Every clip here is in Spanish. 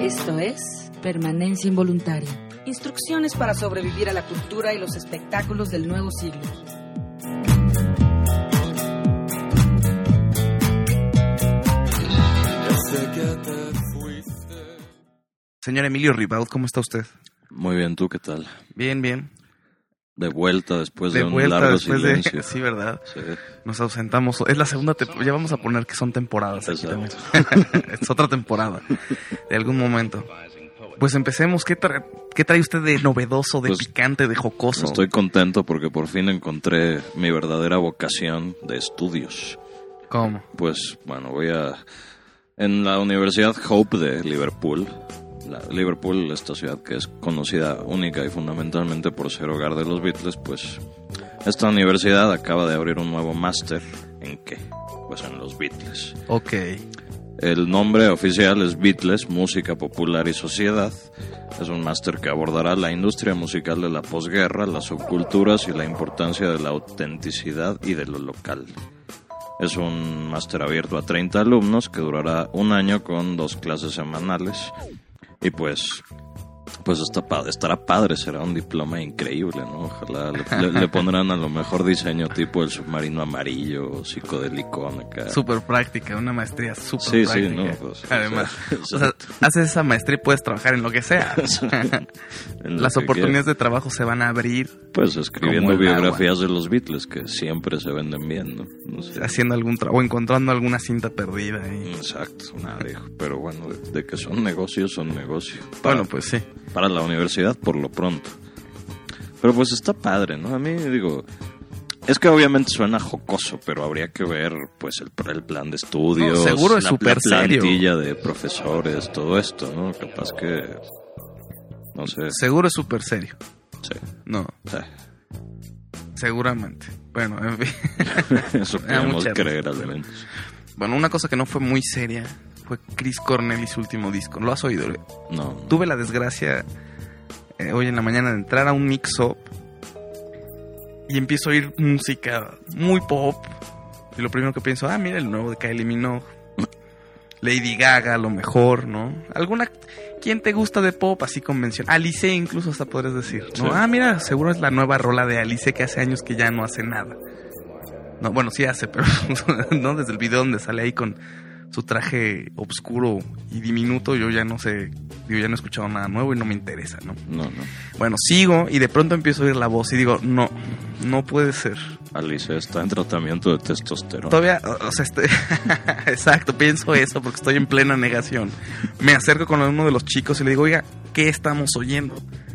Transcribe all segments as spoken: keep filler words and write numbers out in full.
Esto es Permanencia Involuntaria. Instrucciones para sobrevivir a la cultura y los espectáculos del nuevo siglo. Señor Emilio Ribaud, ¿cómo está usted? Muy bien, ¿tú qué tal? Bien, bien. De vuelta después de, de un vuelta largo después silencio. De... Sí, ¿verdad? Sí. Nos ausentamos. Es la segunda temporada. Ya vamos a poner que son temporadas aquí también. Es otra temporada. De algún momento. Pues empecemos. ¿Qué, tra... ¿Qué trae usted de novedoso, de pues, picante, de jocoso? Estoy contento porque por fin encontré mi verdadera vocación de estudios. ¿Cómo? Pues, bueno, voy a... En la Universidad Hope de Liverpool... La Liverpool, esta ciudad que es conocida única y fundamentalmente por ser hogar de los Beatles, pues esta universidad acaba de abrir un nuevo máster. ¿En qué? Pues en los Beatles. Ok. El nombre oficial es Beatles, Música Popular y Sociedad. Es un máster que abordará la industria musical de la posguerra, las subculturas y la importancia de la autenticidad y de lo local. Es un máster abierto a treinta alumnos que durará un año con dos clases semanales. Y pues, pues está padre, estará padre, será un diploma increíble, ¿no? Ojalá le, le pondrán a lo mejor diseño tipo el submarino amarillo, psicodelicón acá. Súper práctica, una maestría súper sí, práctica. Sí, no, pues, además, o sea, o sea, haces esa maestría y puedes trabajar en lo que sea. En Las oportunidades quieras. De trabajo se van a abrir. Pues escribiendo biografías agua. De los Beatles que siempre se venden bien, ¿no? No sé. Haciendo algún trabajo, o encontrando alguna cinta perdida ahí. Exacto, nada, pero bueno, de, de que son negocios, son negocios. Para, bueno, pues sí. Para la universidad, por lo pronto. Pero pues está padre, ¿no? A mí, digo, es que obviamente suena jocoso, pero habría que ver, pues, el, el plan de estudios, no, seguro es la, súper la plantilla serio. De profesores, todo esto, ¿no? Capaz que, no sé. Seguro es súper serio. Sí. No. Sí. Seguramente. Bueno, en fin. Eso podemos creer, al menos. Bueno, una cosa que no fue muy seria fue Chris Cornell y su último disco. ¿Lo has oído? No. Tuve la desgracia eh, hoy en la mañana de entrar a un mix-up y empiezo a oír música muy pop. Y lo primero que pienso, ah, mira el nuevo de Kylie Minogue. Lady Gaga, a lo mejor, ¿no? ¿Alguna... ¿Quién te gusta de pop así convencional? Alice incluso hasta podrías decir, ¿no? Sí. Ah, mira, seguro es la nueva rola de Alice que hace años que ya no hace nada. No, bueno, sí hace, pero no desde el video donde sale ahí con su traje oscuro y diminuto, yo ya no sé, yo ya no he escuchado nada nuevo y no me interesa, ¿no? No, no. Bueno, sigo y de pronto empiezo a oír la voz y digo, no, no puede ser. Alice está en tratamiento de testosterona. Todavía, o sea, estoy... exacto, pienso eso porque estoy en plena negación. Me acerco con uno de los chicos y le digo, oiga, ¿qué estamos oyendo?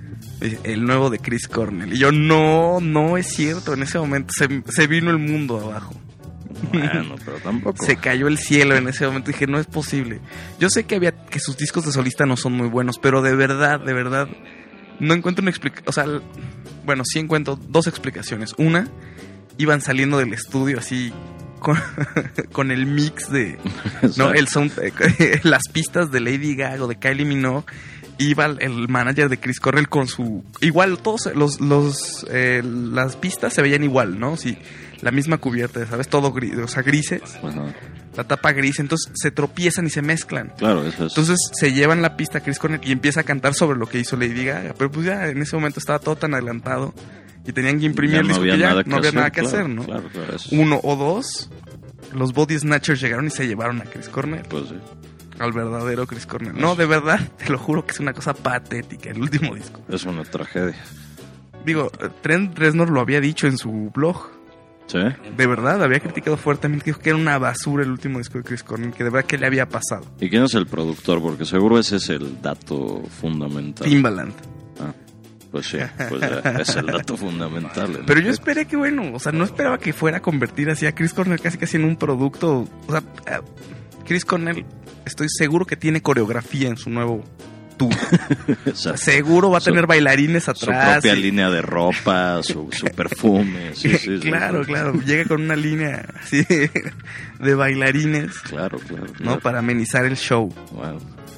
El nuevo de Chris Cornell. Y yo, no, no es cierto. En ese momento se, se vino el mundo abajo. Bueno, pero tampoco. Se cayó el cielo en ese momento. Dije, no es posible. Yo sé que había que sus discos de solista no son muy buenos, pero de verdad, de verdad, no encuentro una explicación. O sea, bueno, sí encuentro dos explicaciones. Una, iban saliendo del estudio así con, con el mix de, no, el sound, las pistas de Lady Gaga o de Kylie Minogue. Iba el manager de Chris Cornell con su... Igual, todos los... los eh, las pistas se veían igual, ¿no? Sí, la misma cubierta, ¿sabes? Todo gris, o sea, grises. Ajá. La tapa gris, entonces se tropiezan y se mezclan. Claro, eso es. Entonces se llevan la pista a Chris Cornell y empieza a cantar sobre lo que hizo Lady Gaga. Pero pues ya en ese momento estaba todo tan adelantado y tenían que imprimir el disco que ya no había nada que hacer, ¿no? Claro, claro, eso. Uno o dos, los Body Snatchers llegaron y se llevaron a Chris Cornell. Pues sí. Al verdadero Chris Cornell. No, de verdad, te lo juro que es una cosa patética el último disco. Es una tragedia. Digo, Trent Reznor lo había dicho en su blog. ¿Sí? De verdad, había criticado fuertemente. Dijo que era una basura el último disco de Chris Cornell, que de verdad que le había pasado. ¿Y quién es el productor? Porque seguro ese es el dato fundamental. Timbaland. Ah, pues sí, pues es el dato fundamental. Pero yo esperé que, bueno, o sea, no esperaba que fuera a convertir así a Chris Cornell casi casi en un producto. O sea, Chris Cornell... Estoy seguro que tiene coreografía en su nuevo tour. Seguro va a tener su, bailarines atrás. Su propia y... línea de ropa, su, su perfume. Sí, sí, claro, sí, claro. Llega con una línea así de bailarines. Claro, claro, claro. ¿No? Para amenizar el show. Wow.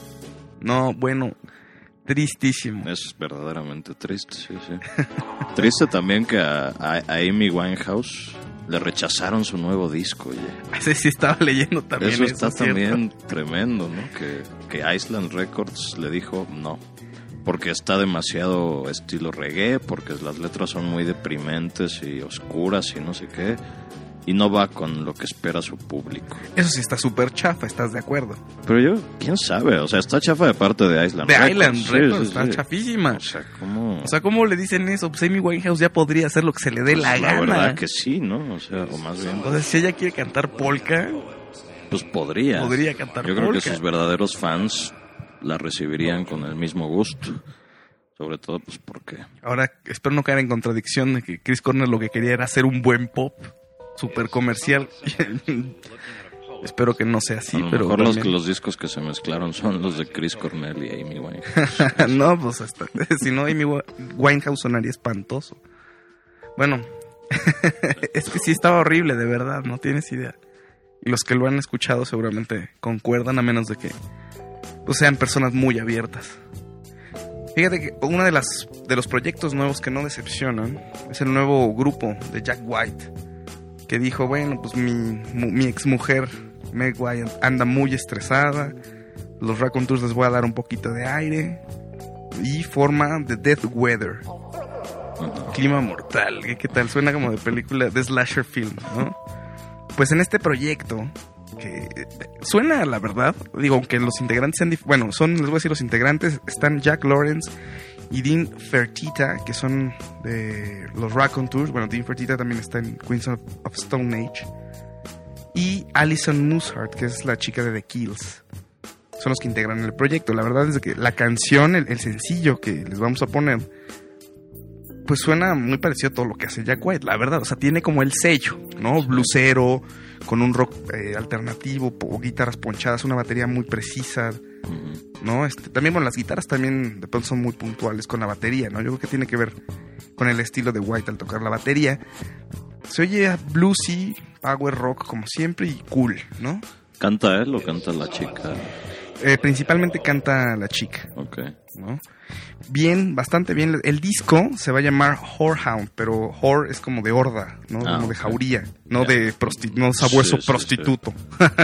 No, bueno, tristísimo. Es verdaderamente triste, sí, sí. Triste también que a, a, a Amy Winehouse le rechazaron su nuevo disco, oye. Ese sí estaba leyendo también. Eso eso está es cierto. también tremendo, ¿no? Que, que Island Records le dijo no. Porque está demasiado estilo reggae, porque las letras son muy deprimentes y oscuras y no sé qué. Y no va con lo que espera su público. Eso sí está súper chafa, ¿estás de acuerdo? Pero yo, quién sabe, o sea, está chafa de parte de Island De Records. Island Sí, Records, sí, está sí. chafísima. O sea, ¿cómo? O sea, ¿cómo le dicen eso? Pues Amy Winehouse ya podría hacer lo que se le dé Pues la gana. verdad que sí, ¿no? O sea, o más bien, O sea, si ella quiere cantar polka, pues podría. podría cantar Yo creo polka. que sus verdaderos fans la recibirían con el mismo gusto. Sobre todo, pues, porque... Ahora, espero no caer en contradicción de que Chris Cornell lo que quería era hacer un buen pop, súper comercial. Espero que no sea así, a lo pero... mejor los, también- los discos que se mezclaron son los de Chris Cornell y Amy Winehouse. no, pues hasta... Si no, Amy Wi- Winehouse sonaría espantoso. Bueno, es que sí estaba horrible, de verdad, no tienes idea. Y los que lo han escuchado seguramente concuerdan, a menos de que pues, sean personas muy abiertas. Fíjate que uno de, las, de los proyectos nuevos que no decepcionan es el nuevo grupo de Jack White, que dijo, bueno, pues mi, mu- mi exmujer Meg White anda muy estresada, los Raconteurs les voy a dar un poquito de aire, y forma The Death Weather, clima mortal. ¿Qué, qué tal? Suena como de película de slasher film, ¿no? Pues en este proyecto, que suena, la verdad, digo, aunque los integrantes sean... dif- Bueno, son, les voy a decir los integrantes, están Jack Lawrence y Dean Fertita, que son de los Raconteurs. Bueno, Dean Fertita también está en Queens of, of Stone Age. Y Alison Musshart, que es la chica de The Kills. Son los que integran el proyecto. La verdad es que la canción, el, el sencillo que les vamos a poner, pues suena muy parecido a todo lo que hace Jack White, la verdad. O sea, tiene como el sello, ¿no? Blusero, con un rock eh, alternativo, po- guitarras ponchadas, una batería muy precisa, ¿no? Este, también, bueno, las guitarras también de pronto son muy puntuales con la batería, ¿no? Yo creo que tiene que ver con el estilo de White al tocar la batería. Se oye bluesy, power rock como siempre y cool, ¿no? ¿Canta él o canta la chica? Eh, principalmente canta la chica, Ok. ¿no? Bien, bastante bien. El disco se va a llamar Whorehound, pero whore es como de horda, ¿no? Ah, como de ok. jauría, no Ya. de prosti- no sabueso Sí, sí, prostituto.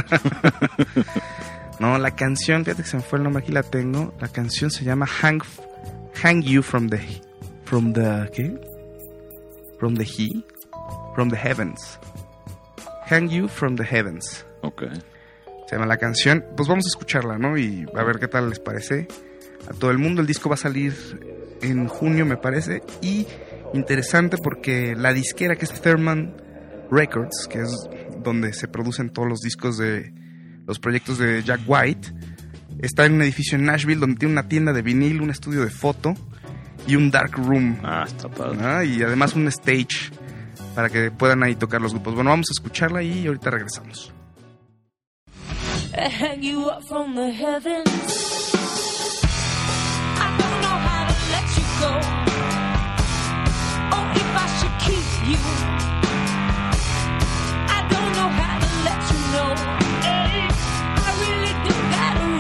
No, la canción, fíjate que se me fue el nombre, aquí la tengo. La canción se llama Hang, Hang You from the from the ¿qué? From the He, from the Heavens. Hang You from the Heavens. Ok. Se llama la canción. Pues vamos a escucharla, ¿no? Y a ver qué tal les parece a todo el mundo. El disco va a salir en junio, me parece. Y interesante porque la disquera, que es Thurman Records, que es donde se producen todos los discos de los proyectos de Jack White, está en un edificio en Nashville donde tiene una tienda de vinil, un estudio de foto y un dark room. Ah, está padre. ¿no? Y además un stage para que puedan ahí tocar los grupos. Bueno, vamos a escucharla y ahorita regresamos. Hang you up from the heavens. I don't know how to let you go. Oh, if I should keep you, I don't know how to let you know. Hey, I really do got a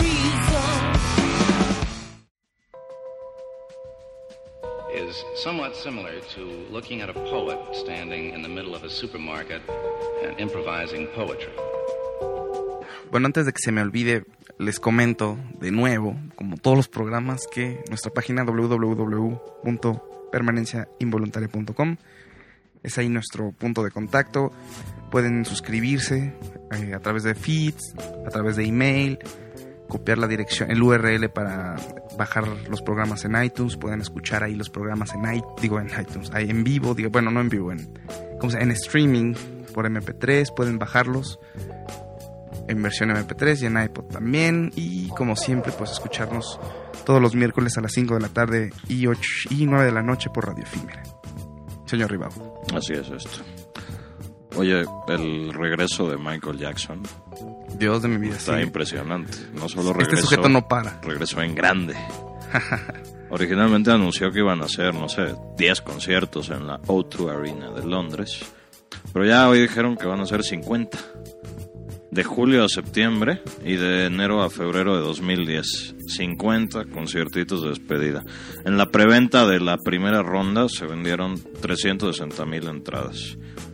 reason. Is somewhat similar to looking at a poet standing in the middle of a supermarket and improvising poetry. Bueno, antes de que se me olvide, les comento de nuevo, como todos los programas, que nuestra página doble u doble u doble u punto permanencia involuntaria punto com es ahí nuestro punto de contacto. Pueden suscribirse eh, a través de feeds, a través de email, copiar la dirección, el U R L para bajar los programas en iTunes. Pueden escuchar ahí los programas en iTunes, digo en iTunes, ahí en vivo, digo, bueno, no en vivo, en, ¿cómo se llama? En streaming por eme pe tres, pueden bajarlos en versión eme pe tres y en iPod también. Y como siempre, pues escucharnos todos los miércoles a las cinco de la tarde y, ocho, y nueve de la noche por Radio Efímera. Señor Ribao. Así es esto. Oye, el regreso de Michael Jackson Dios de mi vida, está sí. impresionante. No solo regresó, Este sujeto no para. regresó en grande. Originalmente anunció que iban a hacer, no sé, diez conciertos en la O dos Arena de Londres. Pero ya hoy dijeron que van a ser cincuenta. De julio a septiembre y de enero a febrero de dos mil diez. cincuenta conciertitos de despedida. En la preventa de la primera ronda se vendieron trescientas sesenta mil entradas.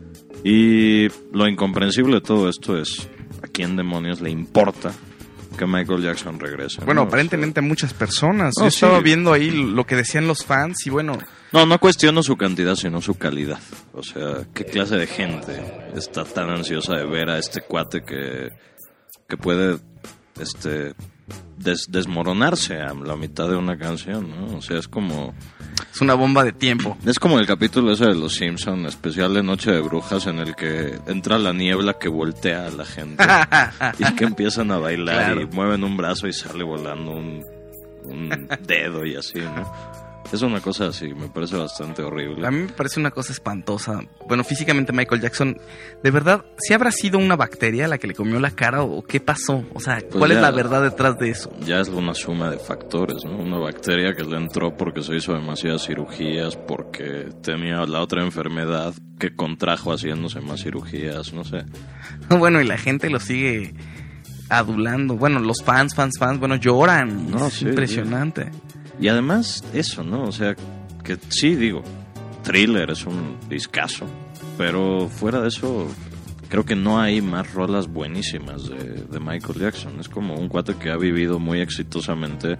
Y lo incomprensible de todo esto es a quién demonios le importa que Michael Jackson regrese. Bueno, ¿no? aparentemente O sea, a muchas personas. No, Yo estaba sí. viendo ahí lo que decían los fans y bueno, No, no cuestiono su cantidad, sino su calidad. O sea, ¿qué clase de gente está tan ansiosa de ver a este cuate que, que puede este des- desmoronarse a la mitad de una canción, ¿no? O sea, es como... es una bomba de tiempo. Es como el capítulo ese de Los Simpson, especial de Noche de Brujas, en el que entra la niebla que voltea a la gente y que empiezan a bailar Claro. y mueven un brazo y sale volando un, un dedo y así, ¿no? Es una cosa así, me parece bastante horrible. A mí me parece una cosa espantosa. Bueno, físicamente Michael Jackson, de verdad, ¿sí habrá sido una bacteria la que le comió la cara o qué pasó? O sea, ¿cuál Pues es ya- la verdad detrás de eso? Ya es una suma de factores, ¿no? Una bacteria que le entró porque se hizo demasiadas cirugías, porque tenía la otra enfermedad que contrajo haciéndose más cirugías, no sé. Bueno, y la gente lo sigue adulando. Bueno, los fans, fans, fans, bueno, lloran. No, es sí, impresionante. Y además, eso, ¿no? O sea, que sí, digo, Thriller es un discazo, pero fuera de eso, creo que no hay más rolas buenísimas de, de Michael Jackson. Es como un cuate que ha vivido muy exitosamente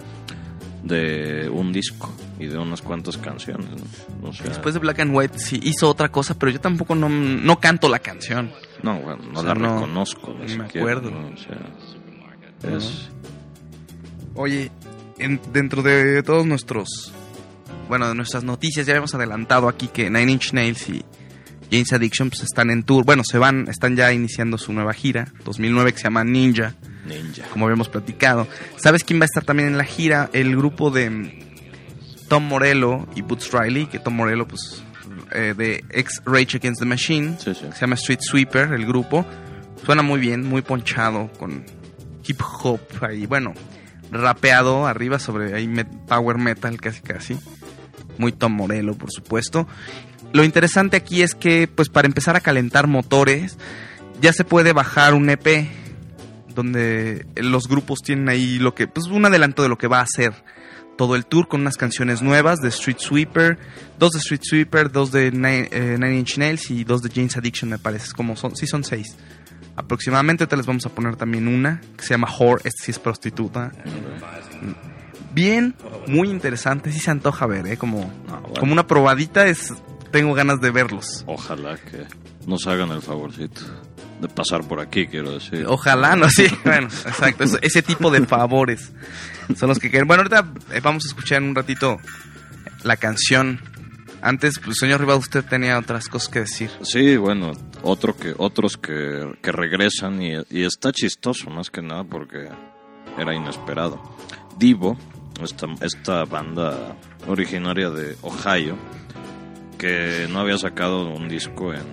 de un disco y de unas cuantas canciones, ¿no? O sea, Después de Black and White sí hizo otra cosa, pero yo tampoco no, no canto la canción. no, bueno, no o sea, la no- reconozco. ni ni me siquiera, acuerdo. ¿no? O sea, es... Oye, en- dentro de todos nuestros, bueno, de nuestras noticias, ya habíamos adelantado aquí que Nine Inch Nails y Jane's Addiction pues, están en tour. Bueno, se van, están ya iniciando su nueva gira, dos mil nueve, que se llama Ninja, Ninja. como habíamos platicado. ¿Sabes quién va a estar también en la gira? El grupo de mm, Tom Morello y Boots Riley, que Tom Morello, pues, eh, de ex Rage Against the Machine, Sí, sí. que se llama Street Sweeper, el grupo. Suena muy bien, muy ponchado, con hip hop ahí, bueno, rapeado arriba sobre ahí met- power metal casi casi. Muy Tom Morello, por supuesto. Lo interesante aquí es que, pues para empezar a calentar motores, ya se puede bajar un E P donde los grupos tienen ahí lo que, pues un adelanto de lo que va a ser todo el tour con unas canciones nuevas de Street Sweeper, dos de Street Sweeper, dos de Nine, eh, Nine Inch Nails y dos de Jane's Addiction, me parece, es como son, sí son seis aproximadamente. Te les vamos a poner también una que se llama Whore, esta sí es prostituta. Bien, muy interesante, sí se antoja ver, ¿eh? Como, No, bueno. como una probadita, es, tengo ganas de verlos. Ojalá que nos hagan el favorcito de pasar por aquí, quiero decir. Ojalá, no, sí, bueno, exacto, eso- ese tipo de favores son los que quieren. Bueno, ahorita eh, vamos a escuchar en un ratito la canción. Antes, pues, señor Rival, usted tenía otras cosas que decir. Sí, bueno, otro que, otros que, que regresan y, y está chistoso más que nada porque era inesperado. Divo, esta, esta banda originaria de Ohio, que no había sacado un disco en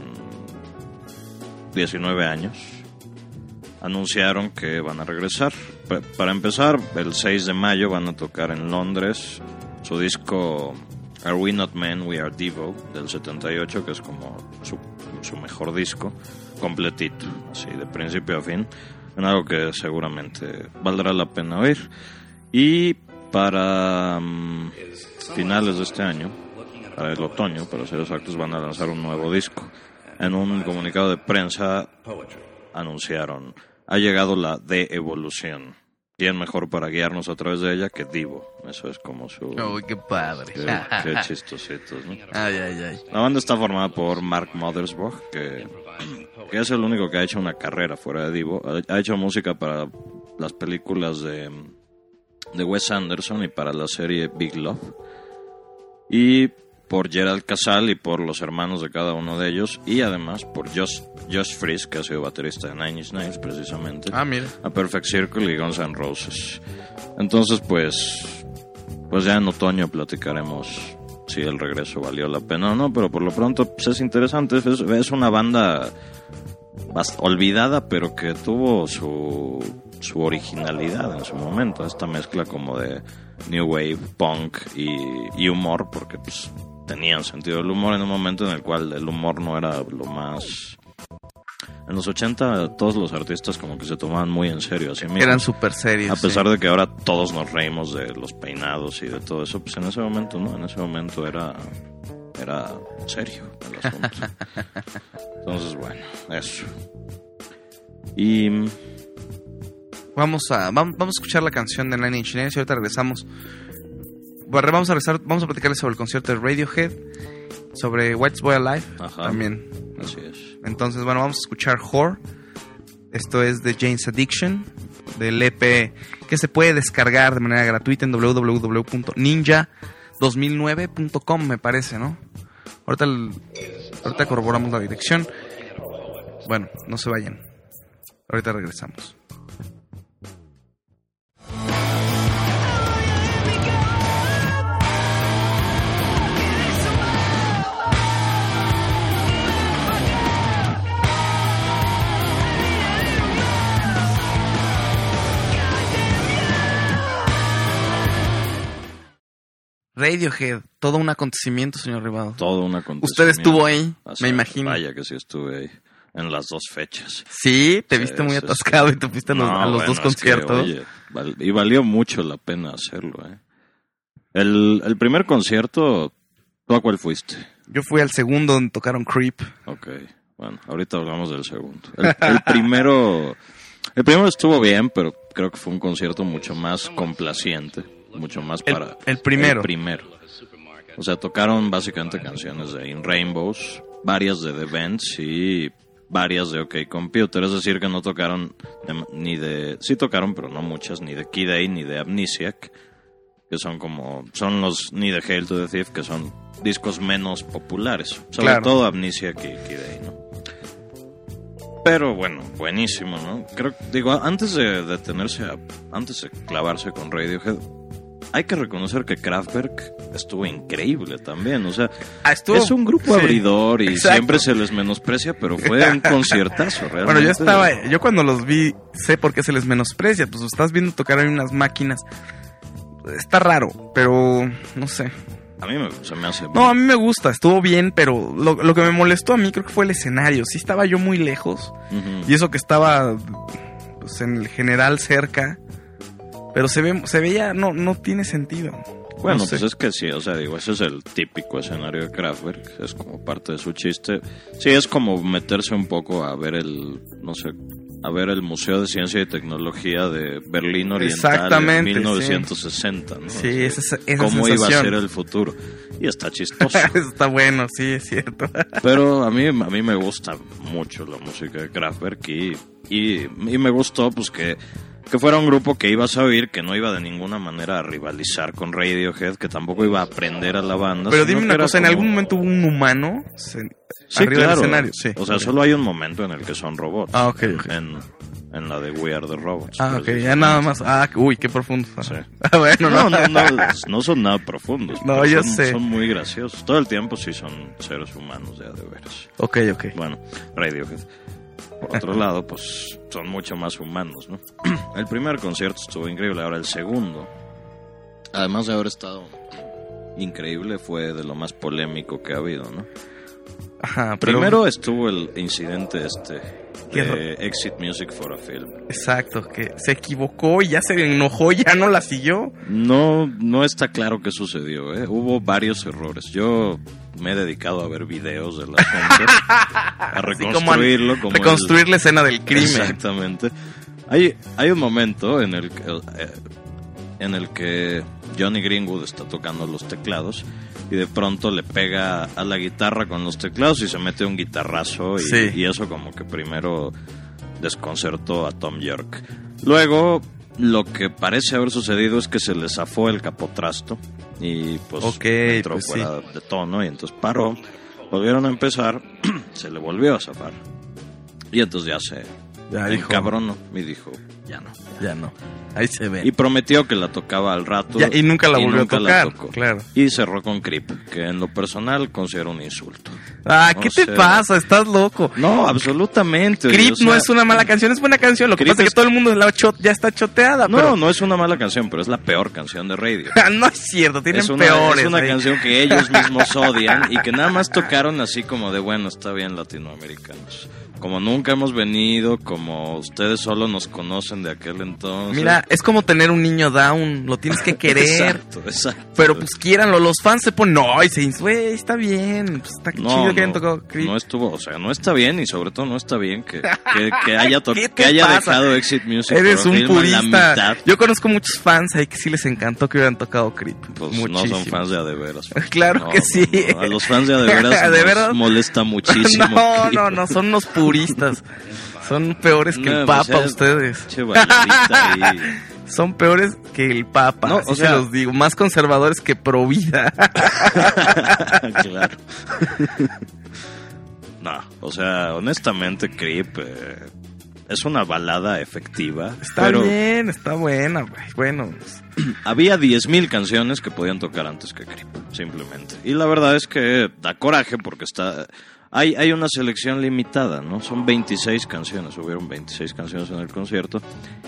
diecinueve años, anunciaron que van a regresar. Pa- para empezar, el seis de mayo van a tocar en Londres su disco Are We Not Men, We Are Devo, del setenta y ocho, que es como su, su mejor disco, completito, así de principio a fin, en algo que seguramente valdrá la pena oír. Y para mm, finales de este año, para el otoño, para ser exactos, van a lanzar un nuevo disco. En un comunicado de prensa anunciaron: ha llegado la de-evolución. ¿Quién mejor para guiarnos a través de ella que Divo? Eso es como su... Uy, qué padre. Qué, qué chistositos, ¿no? Ay, ay, ay. La banda está formada por Mark Mothersbaugh, que, que es el único que ha hecho una carrera fuera de Divo. Ha, ha hecho música para las películas de, de Wes Anderson y para la serie Big Love. Y por Gerald Casal y por los hermanos de cada uno de ellos. Y además por Josh, Josh Freese, que ha sido baterista de Nine Inch Nails precisamente. Ah, mira. A Perfect Circle y Guns N' Roses. Entonces, pues, pues ya en otoño platicaremos si el regreso valió la pena o no, pero por lo pronto pues es interesante. Es, es una banda bast- olvidada, pero que tuvo su, su originalidad en su momento. Esta mezcla como de New Wave, punk y, y humor, porque pues tenían sentido del humor en un momento en el cual el humor no era lo más... En los ochenta todos los artistas como que se tomaban muy en serio a sí mismos. Eran súper serios. A pesar sí. de que ahora todos nos reímos de los peinados y de todo eso, pues en ese momento no, en ese momento era era serio el asunto. Entonces, bueno, eso. Y Vamos a, vamos, vamos a escuchar la canción de Nine Inch Nails y ahorita regresamos. Bueno, Vamos a regresar, vamos a platicarles sobre el concierto de Radiohead, sobre White Boy Alive. Ajá. También. Así es. Entonces, bueno, vamos a escuchar Whore. Esto es de Jane's Addiction, del E P que se puede descargar de manera gratuita en doble u doble u doble u punto ninja dos mil nueve punto com, me parece, ¿no? Ahorita, el, ahorita corroboramos la dirección. Bueno, no se vayan. Ahorita regresamos. Radiohead, todo un acontecimiento, señor Rivado. Todo un acontecimiento. Usted estuvo ahí, O sea, me imagino. Vaya que sí estuve ahí, en las dos fechas. Sí, te Sí, viste muy sí, atascado sí. y te fuiste a los, No, a los bueno, dos es conciertos. que, oye, val- y valió mucho la pena hacerlo, ¿eh? El, el primer concierto, ¿tú a cuál fuiste? Yo fui al segundo donde tocaron Creep. Ok, bueno, ahorita hablamos del segundo. El, el primero, el primero estuvo bien, pero creo que fue un concierto mucho más complaciente, mucho más El- para... el primero. El primero. O sea, tocaron básicamente canciones de In Rainbows, varias de The Vents y varias de OK Computer. Es decir, que no tocaron de- ni de... Sí tocaron, pero no muchas, ni de Key Day ni de Amnesiac, que son como... Son los... Ni de Hail to the Thief, que son discos menos populares. Sobre Claro. todo Amnesiac y Key Day, ¿no? Pero bueno, buenísimo, ¿no? Creo, digo, antes de detenerse, a, antes de clavarse con Radiohead, hay que reconocer que Kraftwerk estuvo increíble también, o sea, Ah, estuvo- es un grupo sí, abridor y exacto. siempre se les menosprecia, pero fue un conciertazo, realmente. Bueno, yo estaba, yo cuando los vi, sé por qué se les menosprecia. Pues estás viendo tocar en unas máquinas. Está raro, pero no sé. A mí me, se me hace... No, a mí me gusta, estuvo bien, pero lo, lo que me molestó a mí creo que fue el escenario. Sí estaba yo muy lejos. Ujú. Y eso que estaba pues, en el general cerca. Pero se ve, se veía, no, no tiene sentido. Bueno, No sé. pues es que sí, o sea, digo, ese es el típico escenario de Kraftwerk, es como parte de su chiste. Sí, es como meterse un poco a ver el, no sé, a ver el Museo de Ciencia y Tecnología de Berlín Oriental Exactamente, en mil novecientos sesenta, ¿no? Sí, O sea, esa, esa, esa cómo iba a sensación. ser el futuro. Y está chistoso. Está bueno, sí, es cierto. Pero a mí, a mí me gusta mucho la música de Kraftwerk y, y, y me gustó pues que, que fuera un grupo que ibas a oír, que no iba de ninguna manera a rivalizar con Radiohead, que tampoco iba a aprender a la banda. Pero sino dime que una era cosa, ¿en como- algún momento hubo un humano se- Sí, arriba claro. del escenario? Sí. O sea, Ok. solo hay un momento en el que son robots. Ah, ok, ok. En, en la de We Are the Robots. Ah, ok, precisamente. ya nada más. Ah, uy, qué profundo. Sí. Ah, bueno, No, no, no, no, no son nada profundos. No, pero yo son, sé. son muy graciosos. Todo el tiempo sí son seres humanos, ya de veras. Ok, ok. Bueno, Radiohead. Por otro lado, pues son mucho más humanos, ¿no? El primer concierto estuvo increíble, ahora el segundo, además de haber estado increíble, fue de lo más polémico que ha habido, ¿no? Ajá, pero- Primero estuvo el incidente este ¿Qué de Exit Music for a Film. Exacto, que se equivocó y ya se enojó, ya no la siguió. No, no está claro qué sucedió, ¿eh? Hubo varios errores. Yo me he dedicado a ver videos de la gente, a Así como a reconstruirlo. Como reconstruir el- la escena del crimen. Exactamente. Hay, hay un momento en el que, eh, en el que Johnny Greenwood está tocando los teclados y de pronto le pega a la guitarra con los teclados y se mete un guitarrazo y, Sí. y eso como que primero desconcertó a Tom York. Luego lo que parece haber sucedido es que se le zafó el capotrasto y pues Ok, entró pues fuera de tono y entonces paró, volvieron a empezar, se le volvió a zafar y entonces ya se Ya dijo, encabronó y dijo ya no. ya no. Ahí se ve. Y prometió que la tocaba al rato. Ya, y nunca la volvió a nunca la tocar, tocó. claro. Y cerró con Creep, que en lo personal considero un insulto. Ah, ¿qué O te sea, pasa? Estás loco. No, absolutamente. Creep o sea, no es una mala canción, es buena canción. Lo que Creep pasa es es- que todo el mundo la cho- ya está choteada. No, pero... no es una mala canción, pero es la peor canción de radio. no es cierto, tienen Es una, peores. es una ahí. canción que ellos mismos odian y que nada más tocaron así como de, bueno, está bien, latinoamericanos. Como nunca hemos venido, como ustedes solo nos conocen de aquel entonces. Mira, es como tener un niño down, lo tienes que querer. Exacto, exacto. Pero pues quieranlo, los fans se ponen, no, y se dicen, güey, está bien, pues está No, chido que hayan no, tocado Creep. no estuvo, o sea, no está bien y sobre todo no está bien que, que, que haya, to- ¿Qué te que haya pasa? dejado Exit Music. Eres por un irme a la purista. mitad. Yo conozco muchos fans ahí que sí les encantó que hubieran tocado Creep. Pues Muchísimo. no son fans de a de veras. Claro No, que no, sí. no, a los fans de a de veras ¿De nos veras? molesta muchísimo. No, Creep. no, no, son unos puristas. Son peores que No, el pues Papa ya- ustedes. Che bailadita ahí. Son peores que el Papa, No, así o sea- se los digo. Más conservadores que pro vida. Claro. No, o sea, honestamente, Creep eh, es una balada efectiva. Está pero bien, está buena, güey. Bueno, pues, había diez mil canciones que podían tocar antes que Creep, simplemente. Y la verdad es que da coraje porque está... Hay, hay una selección limitada, ¿no? Son veintiséis canciones, hubieron veintiséis canciones en el concierto.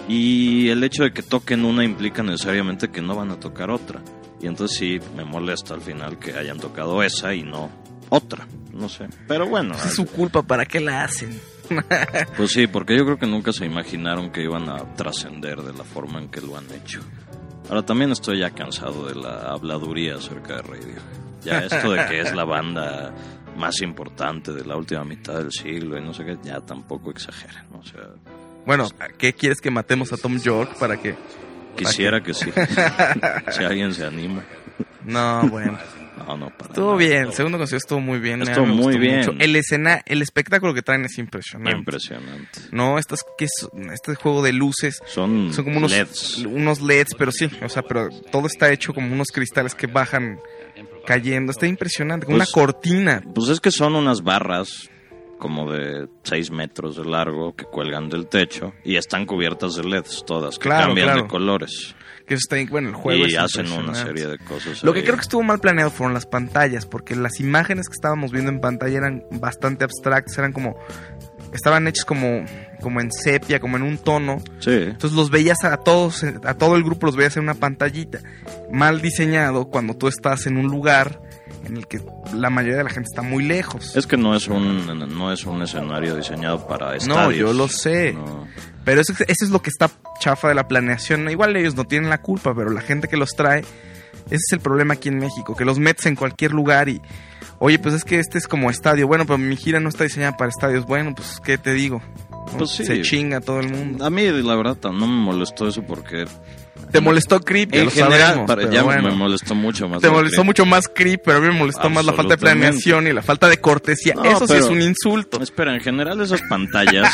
Y el hecho de que toquen una implica necesariamente que no van a tocar otra. Y entonces sí, me molesta al final que hayan tocado esa y no otra. No sé. Pero bueno, es su culpa, ¿para qué la hacen? pues sí, porque yo creo que nunca se imaginaron que iban a trascender de la forma en que lo han hecho. Ahora también estoy ya cansado de la habladuría acerca de Radio. Ya esto de que es la banda más importante de la última mitad del siglo y no sé qué, ya tampoco exageren, ¿no? O sea, Bueno, ¿qué quieres que matemos a Tom York para que...? quisiera que sí. Si alguien se anima. No, bueno. No, no, para Estuvo nada. bien, el segundo concierto estuvo muy bien. Estuvo me muy gustó bien. mucho. El escena, el espectáculo que traen es impresionante. Impresionante. No, estas que es este juego de luces Son, son como unos L E Ds. unos L E Ds, pero sí, o sea, pero todo está hecho como unos cristales que bajan cayendo. Está impresionante, como Pues- una cortina. Pues es que son unas barras como de seis metros de largo que cuelgan del techo y están cubiertas de L E Ds todas, que Claro, cambian claro. de colores. Que eso está, bueno, el juego Y es hacen una impresionante. serie de cosas. Lo que ahí. creo que estuvo mal planeado fueron las pantallas, porque las imágenes que estábamos viendo en pantalla eran bastante abstractas, eran como, estaban hechas como, como en sepia, como en un tono. Sí. Entonces los veías a todos, a todo el grupo los veías en una pantallita. Mal diseñado cuando tú estás en un lugar en el que la mayoría de la gente está muy lejos. Es que no es un no es un escenario diseñado para estadios. yo lo sé. No. Pero eso, eso es lo que está chafa de la planeación. Igual ellos no tienen la culpa, pero la gente que los trae, ese es el problema aquí en México, que los metes en cualquier lugar y, oye, pues es que este es como estadio. Bueno, pero mi gira no está diseñada para estadios. Bueno, pues, ¿qué te digo? ¿No? Pues sí. Se chinga todo el mundo. A mí, la verdad, no me molestó eso porque... Te molestó Creep, ya En lo general, sabemos, para- pero ya bueno. me molestó mucho más. Te la molestó crítica. mucho más Creep, pero a mí me molestó más la falta de Absolutamente. planeación y la falta de cortesía. No, Eso sí pero- es un insulto. Espera, en general esas pantallas,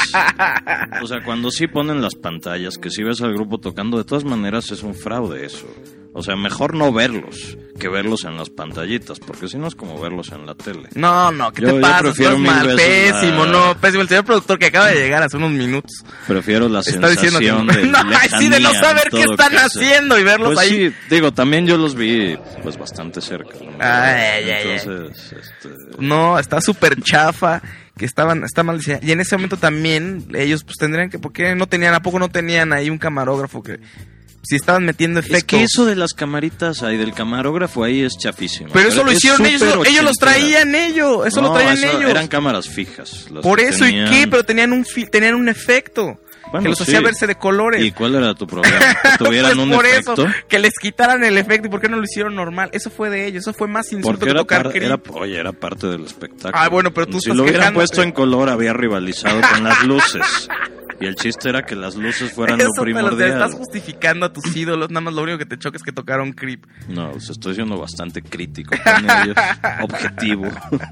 o sea, cuando sí ponen las pantallas, que si ves al grupo tocando, de todas maneras es un fraude eso. O sea, mejor no verlos que verlos en las pantallitas, porque si no es como verlos en la tele. No, no, ¿qué Yo- te yo pasa? prefiero Estás mil mal, veces la- pésimo, no, pésimo. El señor productor que acaba de llegar hace unos minutos Prefiero la está diciendo sensación que de no, ay, sí, de no lejanía saber en qué todo están caso. haciendo y verlos Pues ahí. sí, digo, también yo los vi pues bastante cerca. ¿no? Ay, ay, ay. Entonces, este, No, está súper chafa, que estaban, está mal diseñado. Y en ese momento también ellos pues tendrían que, ¿por qué no tenían, a poco no tenían ahí un camarógrafo que si estaban metiendo efectos? es que eso de las camaritas ahí, del camarógrafo ahí es chafísimo. Pero eso lo es hicieron ellos, súper lo- ellos los ochentera. traían ellos, eso No, lo traían eso ellos. Eran cámaras fijas. las Por que eso, tenían- ¿y qué? Pero tenían un fi- tenían un efecto Bueno, que los sí. hacía verse de colores. ¿Y cuál era tu problema? ¿Que tuvieran Pues un por efecto? eso, que les quitaran el efecto. ¿Y por qué no lo hicieron normal? Eso fue de ellos, eso fue más insulto Porque que era, tocar par- Creep. era, oye, era parte del espectáculo. Ah, bueno, pero tú si estás lo hubieran quejándote. puesto en color, había rivalizado con las luces. Y el chiste era que las luces fueran Eso lo te lo te primordial. estás justificando a tus ídolos. Nada más lo único que te choca es que tocaron Creep. No, pues estoy siendo bastante crítico con ellos. Objetivo.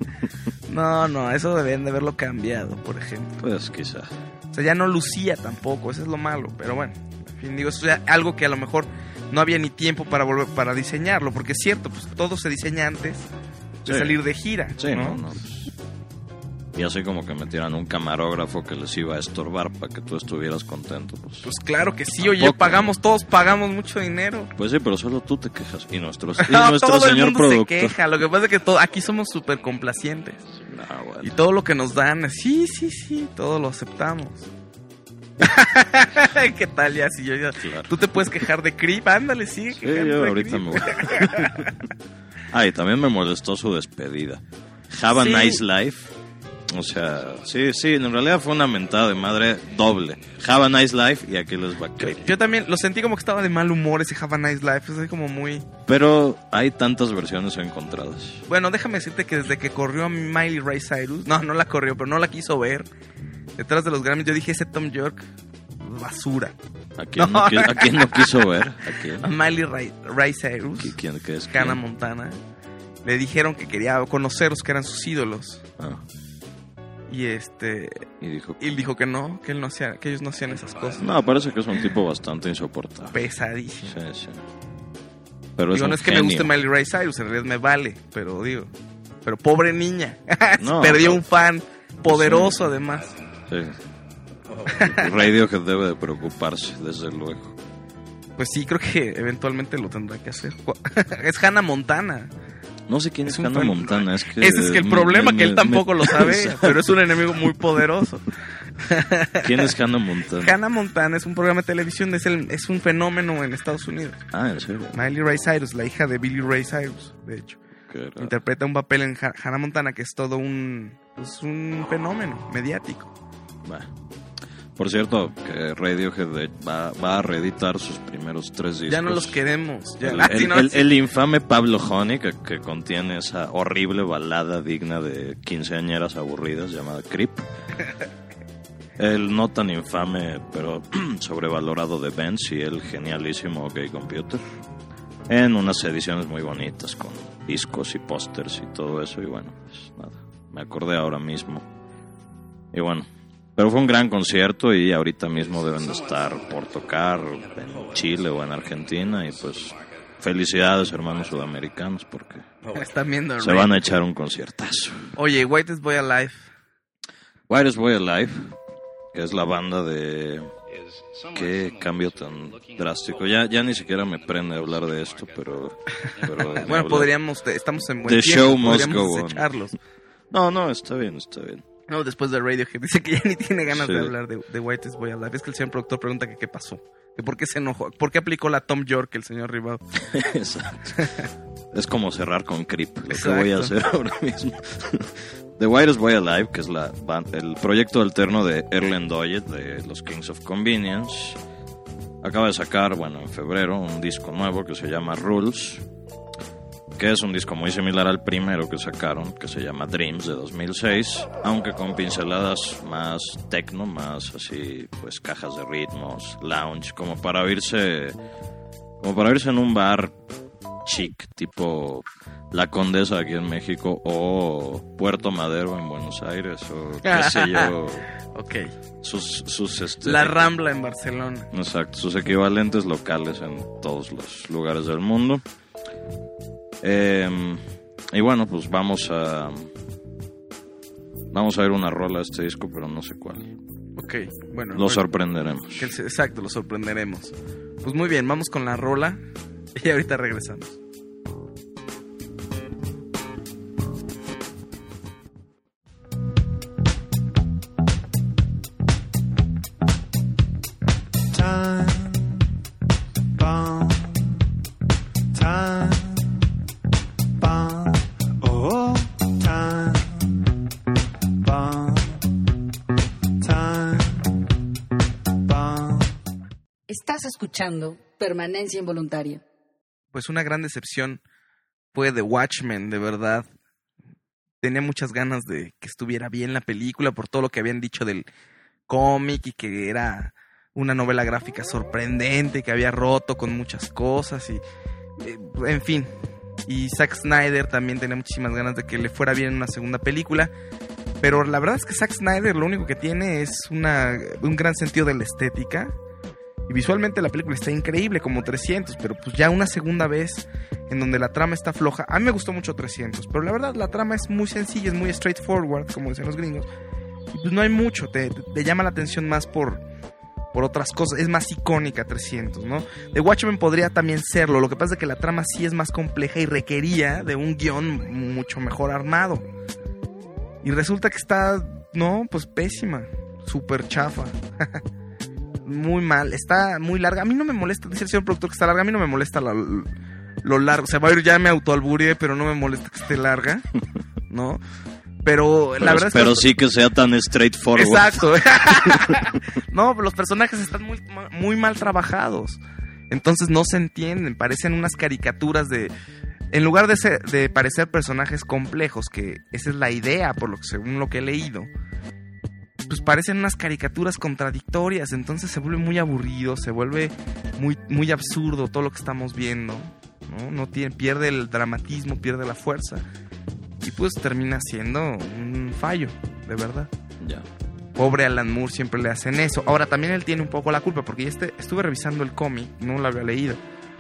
No, no, eso deben de haberlo cambiado, por ejemplo. Pues quizá. O sea, ya no lucía tampoco, eso es lo malo. Pero bueno, en fin, digo, eso es algo que a lo mejor no había ni tiempo para volver para diseñarlo. Porque es cierto, pues todo se diseña antes de Sí. salir de gira. Sí, ¿no? no, no. pues, y así como que metieran un camarógrafo que les iba a estorbar para que tú estuvieras contento. Pues, Pues claro que sí, Tampoco. oye, pagamos, todos pagamos mucho dinero. pues sí, pero solo tú te quejas. Y, nuestros, y No, nuestro todo el señor mundo productor. se queja, lo que pasa es que todo, aquí somos súper complacientes. Ah, bueno. Y todo lo que nos dan, sí, sí, sí, todo lo aceptamos. ¿Qué tal ya? Si yo ya... Claro. Tú te puedes quejar de Creep, ándale, sigue Sí, quejándote yo de ahorita Creep. me voy. Ah, y también me molestó su despedida. Have a Sí. nice life. O sea, sí, sí, en realidad fue una mentada de madre doble. Have a nice life y aquí les va Creep. Yo también lo sentí como que estaba de mal humor ese Have a Nice Life, es así como muy... Pero hay tantas versiones encontradas. Bueno, déjame decirte que desde que corrió a Miley Ray Cyrus, no, no la corrió, pero no la quiso ver, detrás de los Grammys, yo dije, ese Tom York, basura. ¿A quién no, qui- a quién no quiso ver? ¿A quién? A Miley Ray, Ray Cyrus, ¿Qui- ¿Quién qué es? Hannah quién? Montana, le dijeron que quería conocerlos, que eran sus ídolos. Ah, Y este y dijo... y él dijo que no, que él no hacía, que ellos no hacían esas cosas. No, parece que es un tipo bastante insoportable. Pesadísimo. Sí, sí. Pero es Digo, un no es que me genio. guste Miley Ray Cyrus, en realidad me vale, pero digo, pero pobre niña, No, perdió no. un fan poderoso además. Sí. Radiohead debe de preocuparse, desde luego. Pues sí, creo que eventualmente lo tendrá que hacer. Es Hannah Montana. No sé quién Es es, un Hannah fan- Montana. Es que Ese es que el me- problema, me- que él me- tampoco me- lo sabe, Exacto. pero es un enemigo muy poderoso. ¿Quién es Hannah Montana? Hannah Montana es un programa de televisión, es, el, es un fenómeno en Estados Unidos. Ah, ¿en serio? Miley Ray Cyrus, la hija de Billy Ray Cyrus, de hecho. Qué raro. Interpreta un papel en Ha- Hannah Montana que es todo un, pues, un fenómeno mediático. Bah. Por cierto, que Radiohead de- va, va a reeditar sus primeros tres discos. Ya no los queremos. Ya. El, Ah, sí, el- no, el- sí. el infame Pablo Honey, que, que contiene esa horrible balada digna de quinceañeras aburridas llamada Creep. El no tan infame, pero sobrevalorado de Benz y el genialísimo OK Computer. En unas ediciones muy bonitas con discos y pósters y todo eso. Y bueno, pues nada, me acordé ahora mismo. Y bueno, pero fue un gran concierto y ahorita mismo deben de estar por tocar en Chile o en Argentina. Y pues felicidades, hermanos sudamericanos, porque Están viendo. se Ray. van a echar un conciertazo. Oye, Whitest Boy Alive. Whitest Boy Alive, que es la banda de... Qué cambio tan drástico. Ya, ya ni siquiera me prende hablar de esto, pero... pero ni Bueno, hablar. podríamos, estamos en buen The tiempo, show must podríamos go on. desecharlos. No, no, está bien, está bien. No, después de Radiohead dice que ya ni tiene ganas Sí. de hablar de, de Whitest Boy Alive. Es que el señor productor pregunta que qué pasó, que por qué se enojó, por qué aplicó la Tom York el señor Ribao. Exacto. Es como cerrar con Creep, lo que Exacto. voy a hacer ahora mismo. The Whitest Boy Alive, que es la ban- el proyecto alterno de Erlen Doyet de los Kings of Convenience, acaba de sacar, bueno, en febrero, un disco nuevo que se llama Rules, que es un disco muy similar al primero que sacaron, que se llama Dreams de dos mil seis, aunque con pinceladas más techno, más así, pues cajas de ritmos, lounge, como para oírse, como para oírse en un bar chic, tipo La Condesa aquí en México o Puerto Madero en Buenos Aires o qué sé yo, Ok. sus, sus este, La Rambla en Barcelona. exacto, sus equivalentes locales en todos los lugares del mundo. Eh, y bueno, pues vamos a vamos a ver una rola de este disco, pero no sé cuál. Ok, bueno. Lo bueno, sorprenderemos. que el- exacto, lo sorprenderemos. Pues muy bien, vamos con la rola y ahorita regresamos. Time bomb, time bomb, oh, time bomb, time bomb. Estás escuchando Permanencia Involuntaria. Pues una gran decepción fue The Watchmen, de verdad. Tenía muchas ganas de que estuviera bien la película por todo lo que habían dicho del cómic y que era una novela gráfica sorprendente, que había roto con muchas cosas y eh, en fin. Y Zack Snyder también tenía muchísimas ganas de que le fuera bien en una segunda película. Pero la verdad es que Zack Snyder lo único que tiene es una, un gran sentido de la estética Y visualmente la película está increíble, como trescientos, pero pues ya una segunda vez en donde la trama está floja. A mí me gustó mucho trescientos, pero la verdad la trama es muy sencilla, es muy straightforward, como dicen los gringos. Y pues no hay mucho, te, te, te llama la atención más por, por otras cosas. Es más icónica trescientos, ¿no? The Watchmen podría también serlo, lo que pasa es que la trama sí es más compleja y requería de un guión mucho mejor armado. Y resulta que está, no, pues pésima, súper chafa. Muy mal, está muy larga. A mí no me molesta, dice el señor productor que está larga. A mí no me molesta la, lo largo. Se va a ir, ya me autoalburé, pero no me molesta que esté larga, ¿no? Pero, pero la verdad es que... Pero sí que sea tan straightforward. Exacto. No, los personajes están muy, muy mal trabajados. Entonces no se entienden. Parecen unas caricaturas de... En lugar de, ser, de parecer personajes complejos, que esa es la idea, por lo que según lo que he leído, pues parecen unas caricaturas contradictorias. Entonces se vuelve muy aburrido, se vuelve muy, muy absurdo todo lo que estamos viendo, ¿no? No tiene, pierde el dramatismo, pierde la fuerza. Y pues termina siendo un fallo, de verdad. Ya. Pobre Alan Moore, siempre le hacen eso. Ahora también él tiene un poco la culpa, porque este, estuve revisando el cómic, no lo había leído.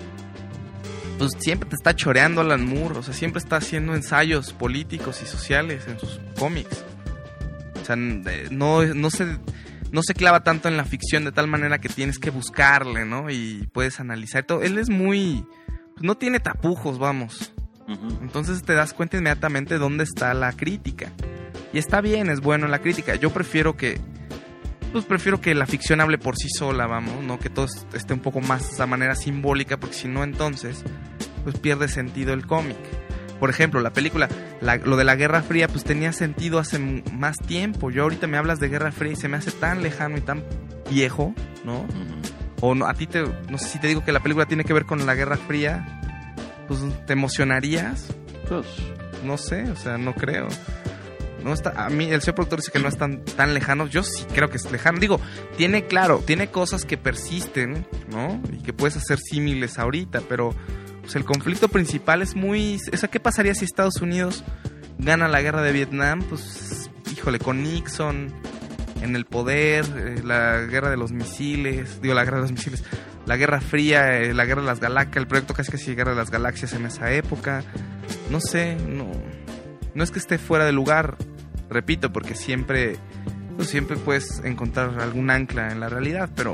Pues siempre te está choreando Alan Moore, o sea, siempre está haciendo ensayos políticos y sociales en sus cómics. O sea, no, no se, no se clava tanto en la ficción de tal manera que tienes que buscarle, ¿no? Y puedes analizar todo. Él es muy... Pues no tiene tapujos, vamos. Uh-huh. Entonces te das cuenta inmediatamente dónde está la crítica. Y está bien, es bueno la crítica. Yo prefiero que... Pues prefiero que la ficción hable por sí sola, vamos, no que todo esté un poco más de esa manera simbólica, porque si no, entonces, pues pierde sentido el cómic. Por ejemplo, la película, la, lo de la Guerra Fría, pues tenía sentido hace más tiempo. Yo ahorita me hablas de Guerra Fría y se me hace tan lejano y tan viejo, ¿no? Uh-huh. O no, a ti te, no sé si te digo que la película tiene que ver con la Guerra Fría, pues te emocionarías. Pues, no sé, o sea, no creo. No está, a mí el señor productor dice que no están tan lejanos. Yo sí creo que es lejano. Digo, tiene, claro, tiene cosas que persisten, ¿no? Y que puedes hacer símiles ahorita, pero pues el conflicto principal es muy... O sea, ¿qué pasaría si Estados Unidos gana la guerra de Vietnam? Pues, híjole, con Nixon en el poder, eh, la guerra de los misiles, digo, la guerra de los misiles, la Guerra Fría, eh, la guerra de las galaxias, el proyecto casi casi guerra de las galaxias en esa época. No sé, no... No es que esté fuera de lugar, repito, porque siempre, pues siempre puedes encontrar algún ancla en la realidad, pero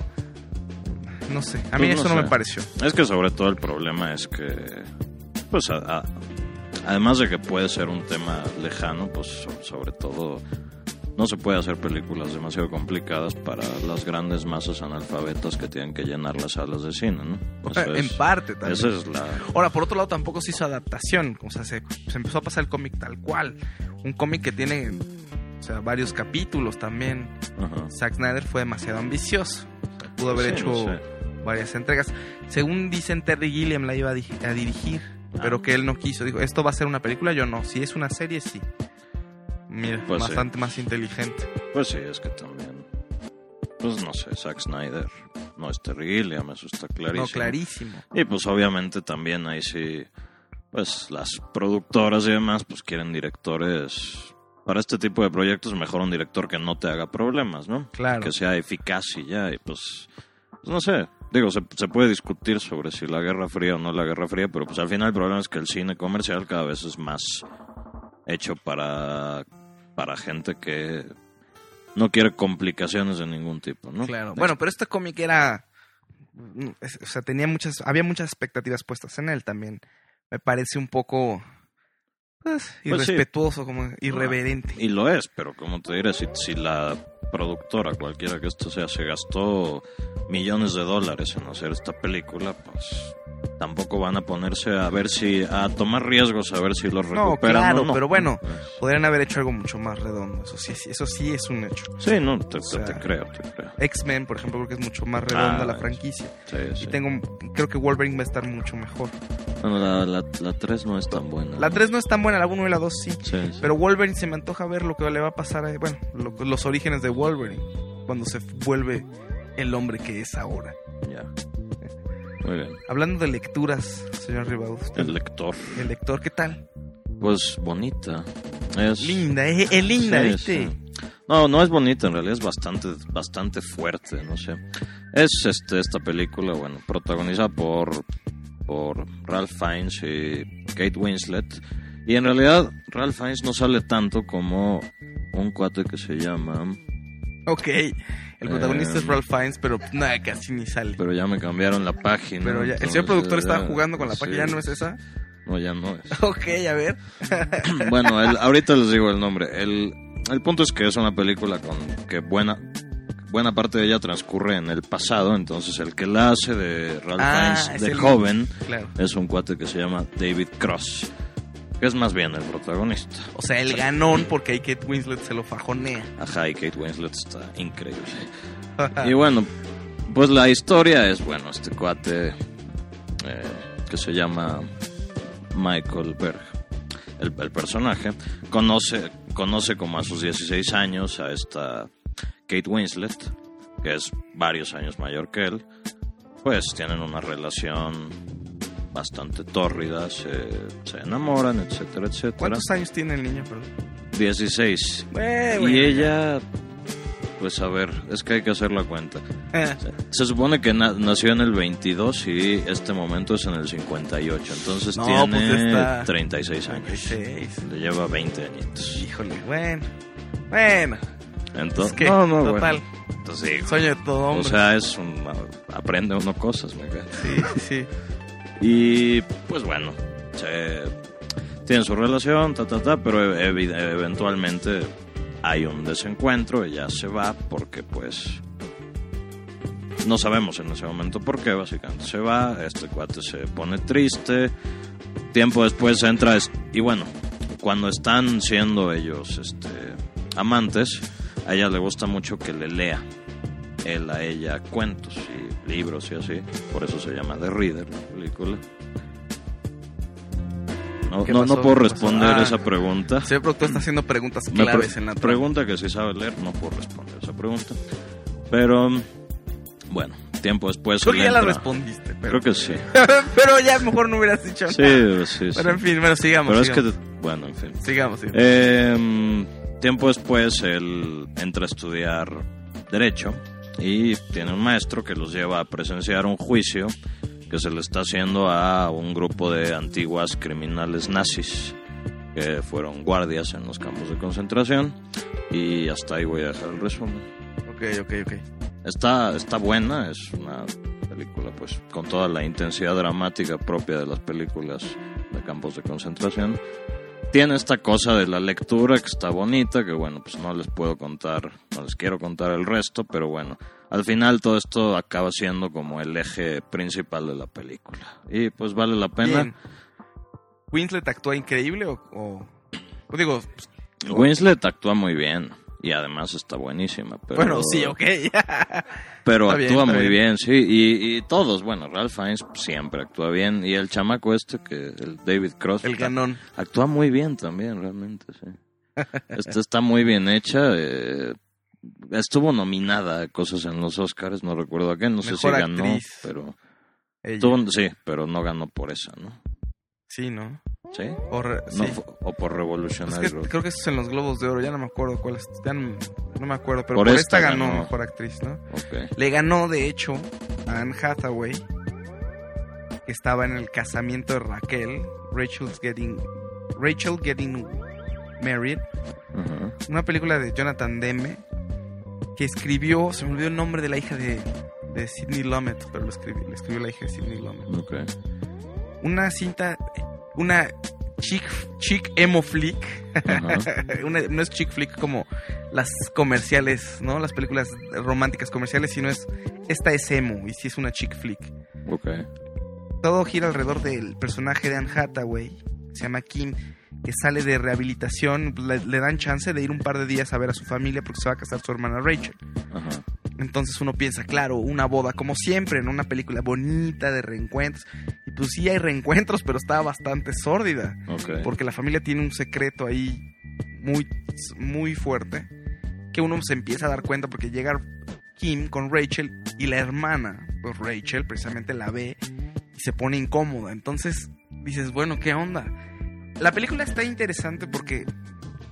no sé, a mí pues eso no, no me pareció. Es que sobre todo el problema es que, pues a, a, además de que puede ser un tema lejano, pues sobre todo no se puede hacer películas demasiado complicadas para las grandes masas analfabetas que tienen que llenar las salas de cine, ¿no? Eso en es, parte también. Esa es la... Ahora, por otro lado, tampoco se hizo adaptación. O sea, se, se empezó a pasar el cómic tal cual. Un cómic que tiene, o sea, varios capítulos también. Uh-huh. Zack Snyder fue demasiado ambicioso. O sea, pudo haber sí, hecho no sé. varias entregas. Según dicen, Terry Gilliam la iba a, di- a dirigir, ah. pero que él no quiso. Dijo, ¿esto va a ser una película? Yo no. Si es una serie, sí. Mira, pues bastante sí. más inteligente. Pues sí, es que también, pues no sé, Zack Snyder no es Terry Gilliam, eso está clarísimo. No, clarísimo. Y pues obviamente también ahí sí, pues las productoras y demás, pues quieren directores para este tipo de proyectos, mejor un director que no te haga problemas, ¿no? Claro. Que sea eficaz y ya, y pues, pues no sé, digo, se, se puede discutir sobre si la Guerra Fría o no la Guerra Fría, pero pues al final el problema es que el cine comercial cada vez es más hecho para... para gente que no quiere complicaciones de ningún tipo, ¿no? Claro. Bueno, pero este cómic era... O sea, tenía muchas... Había muchas expectativas puestas en él también. Me parece un poco... Pues, irrespetuoso, pues sí. como irreverente. Y lo es, pero como te diré, si, si la productora, cualquiera que esto sea, se gastó millones de dólares en hacer esta película, pues... tampoco van a ponerse a ver si a tomar riesgos a ver si los recuperan. No, claro, o no. pero bueno, podrían haber hecho algo mucho más redondo. Eso sí, eso sí es un hecho. Sí, no, te, o sea, te creo, te creo. X-Men, por ejemplo, creo que es mucho más redonda ah, la franquicia. Sí, sí. Y tengo, creo que Wolverine va a estar mucho mejor. Bueno, la, la, la tres no es tan buena. La tres no es tan buena, la uno y la dos sí. Sí, sí. Pero Wolverine se me antoja ver lo que le va a pasar a, bueno, lo, los orígenes de Wolverine cuando se vuelve el hombre que es ahora. Ya. Muy bien. Hablando de lecturas, señor Ribaud. El lector. El lector, ¿qué tal? Pues bonita. Es linda, es, es linda, sí, ¿viste? Sí. No, no es bonita, en realidad es bastante, bastante fuerte, no sé. Es este, esta película, bueno, protagonizada por, por Ralph Fiennes y Kate Winslet. Y en realidad Ralph Fiennes no sale tanto como un cuate que se llama... Ok, el protagonista Eh, es Ralph Fiennes, pero nada, casi ni sale. Pero ya me cambiaron la página. Pero ya, el entonces, señor productor ya- estaba jugando con la sí. página, ¿ya no es esa? No, ya no es. Ok, a ver. Bueno, el- ahorita les digo el nombre. El, el punto es que es una película con que buena buena parte de ella transcurre en el pasado. Entonces el que la hace de Ralph Ah, Fiennes es de el- joven Claro. es un cuate que se llama David Cross, que es más bien el protagonista. O sea, el ganón porque ahí Kate Winslet se lo fajonea. Ajá, y Kate Winslet está increíble. Y bueno, pues la historia es, bueno, este cuate eh, que se llama Michael Berg, el, el personaje, conoce, conoce como a sus dieciséis años a esta Kate Winslet, que es varios años mayor que él. Pues tienen una relación bastante tórrida, se, se enamoran, etcétera, etcétera. ¿Cuántos años tiene el niño, perdón? dieciséis. Eh, Y bueno. ella, pues a ver, es que hay que hacer la cuenta. Eh, Se supone que na- nació en el veintidós y este momento es en el cincuenta y ocho. Entonces No, tiene pues ya está. treinta y seis años. seis. Le lleva veinte añitos. Híjole, bueno. Bueno, Entonces, es que, no, no, total, bueno. Entonces, sí, sueño de todo hombre. o sea, es un, aprende uno cosas, me cae. sí, sí, sí. Y pues bueno, se, tienen su relación, ta, ta, ta, pero evi- eventualmente hay un desencuentro, ella se va porque pues no sabemos en ese momento por qué, básicamente se va, este cuate se pone triste, tiempo después entra, es- y bueno, cuando están siendo ellos este, amantes, a ella le gusta mucho que le lea él a ella cuentos y libros y así, por eso se llama The Reader la película. No, ¿Qué no, pasó? no puedo ¿Qué pasó? responder Ah. esa pregunta. El señor productor está haciendo preguntas Me claves pre- en la trama. pregunta que si sabe leer, no puedo responder esa pregunta. Pero, bueno, tiempo después... Creo que él ya la entra. respondiste, pero... Creo que sí. pero ya mejor no hubieras dicho Sí, nada. sí, sí. Pero en fin, bueno, sigamos. Pero es sigamos. que, bueno, en fin. Sigamos, sigamos. Eh, tiempo después él entra a estudiar Derecho y tiene un maestro que los lleva a presenciar un juicio que se le está haciendo a un grupo de antiguas criminales nazis que fueron guardias en los campos de concentración, y hasta ahí voy a dejar el resumen. Ok, ok, ok. Está, está buena, es una película pues con toda la intensidad dramática propia de las películas de campos de concentración. Tiene esta cosa de la lectura que está bonita, que bueno, pues no les puedo contar, no les quiero contar el resto, pero bueno, al final todo esto acaba siendo como el eje principal de la película. Y pues vale la pena. Bien. ¿Winslet actúa increíble o...? o... o digo, pues, Winslet actúa muy bien y además está buenísima. Pero, bueno, sí, ok. Pero Está bien, actúa está muy bien. bien, sí. Y, y todos, bueno, Ralph Fiennes siempre actúa bien. Y el chamaco este, que el David Cross, El ganón. actúa muy bien también, realmente, sí. Esta está muy bien hecha. eh, estuvo nominada a cosas en los Oscars, no recuerdo a qué, no sé Mejor si ganó, actriz. pero... Ella. Tuvo- sí, pero no ganó por esa, ¿no? Sí, ¿no? ¿Sí? O re- No, sí. fu- o por Es Revolutionary que Road. creo que eso es en los Globos de Oro, ya no me acuerdo cuál es, ya no, no me acuerdo, pero Por por, esta esta, ganó, ganó. mejor actriz, ¿no? Ok. Le ganó, de hecho, a Anne Hathaway, que estaba en el casamiento de Raquel, Rachel's Getting, Rachel Getting Married, Ajá. una película de Jonathan Demme, que escribió, se me olvidó el nombre de la hija de, de Sidney Lumet, pero lo escribió, lo escribió la hija de Sidney Lumet. Ok. Una cinta, una chick, chick emo flick. Ajá. Una- no es chick flick como las comerciales, ¿no? Las películas románticas comerciales, sino es, esta es emo, y sí es una chick flick. Ok. Todo gira alrededor del personaje de Anne Hathaway, se llama Kim, que sale de rehabilitación, le, le dan chance de ir un par de días a ver a su familia porque se va a casar su hermana Rachel. Ajá. Entonces uno piensa, claro, una boda como siempre, en una película bonita de reencuentros. Y pues sí hay reencuentros, pero está bastante sórdida. Ok. Porque la familia tiene un secreto ahí muy, muy fuerte, que uno se empieza a dar cuenta porque llega Kim con Rachel y la hermana, pues Rachel precisamente la ve y se pone incómoda. Entonces dices, bueno, ¿qué onda? La película está interesante porque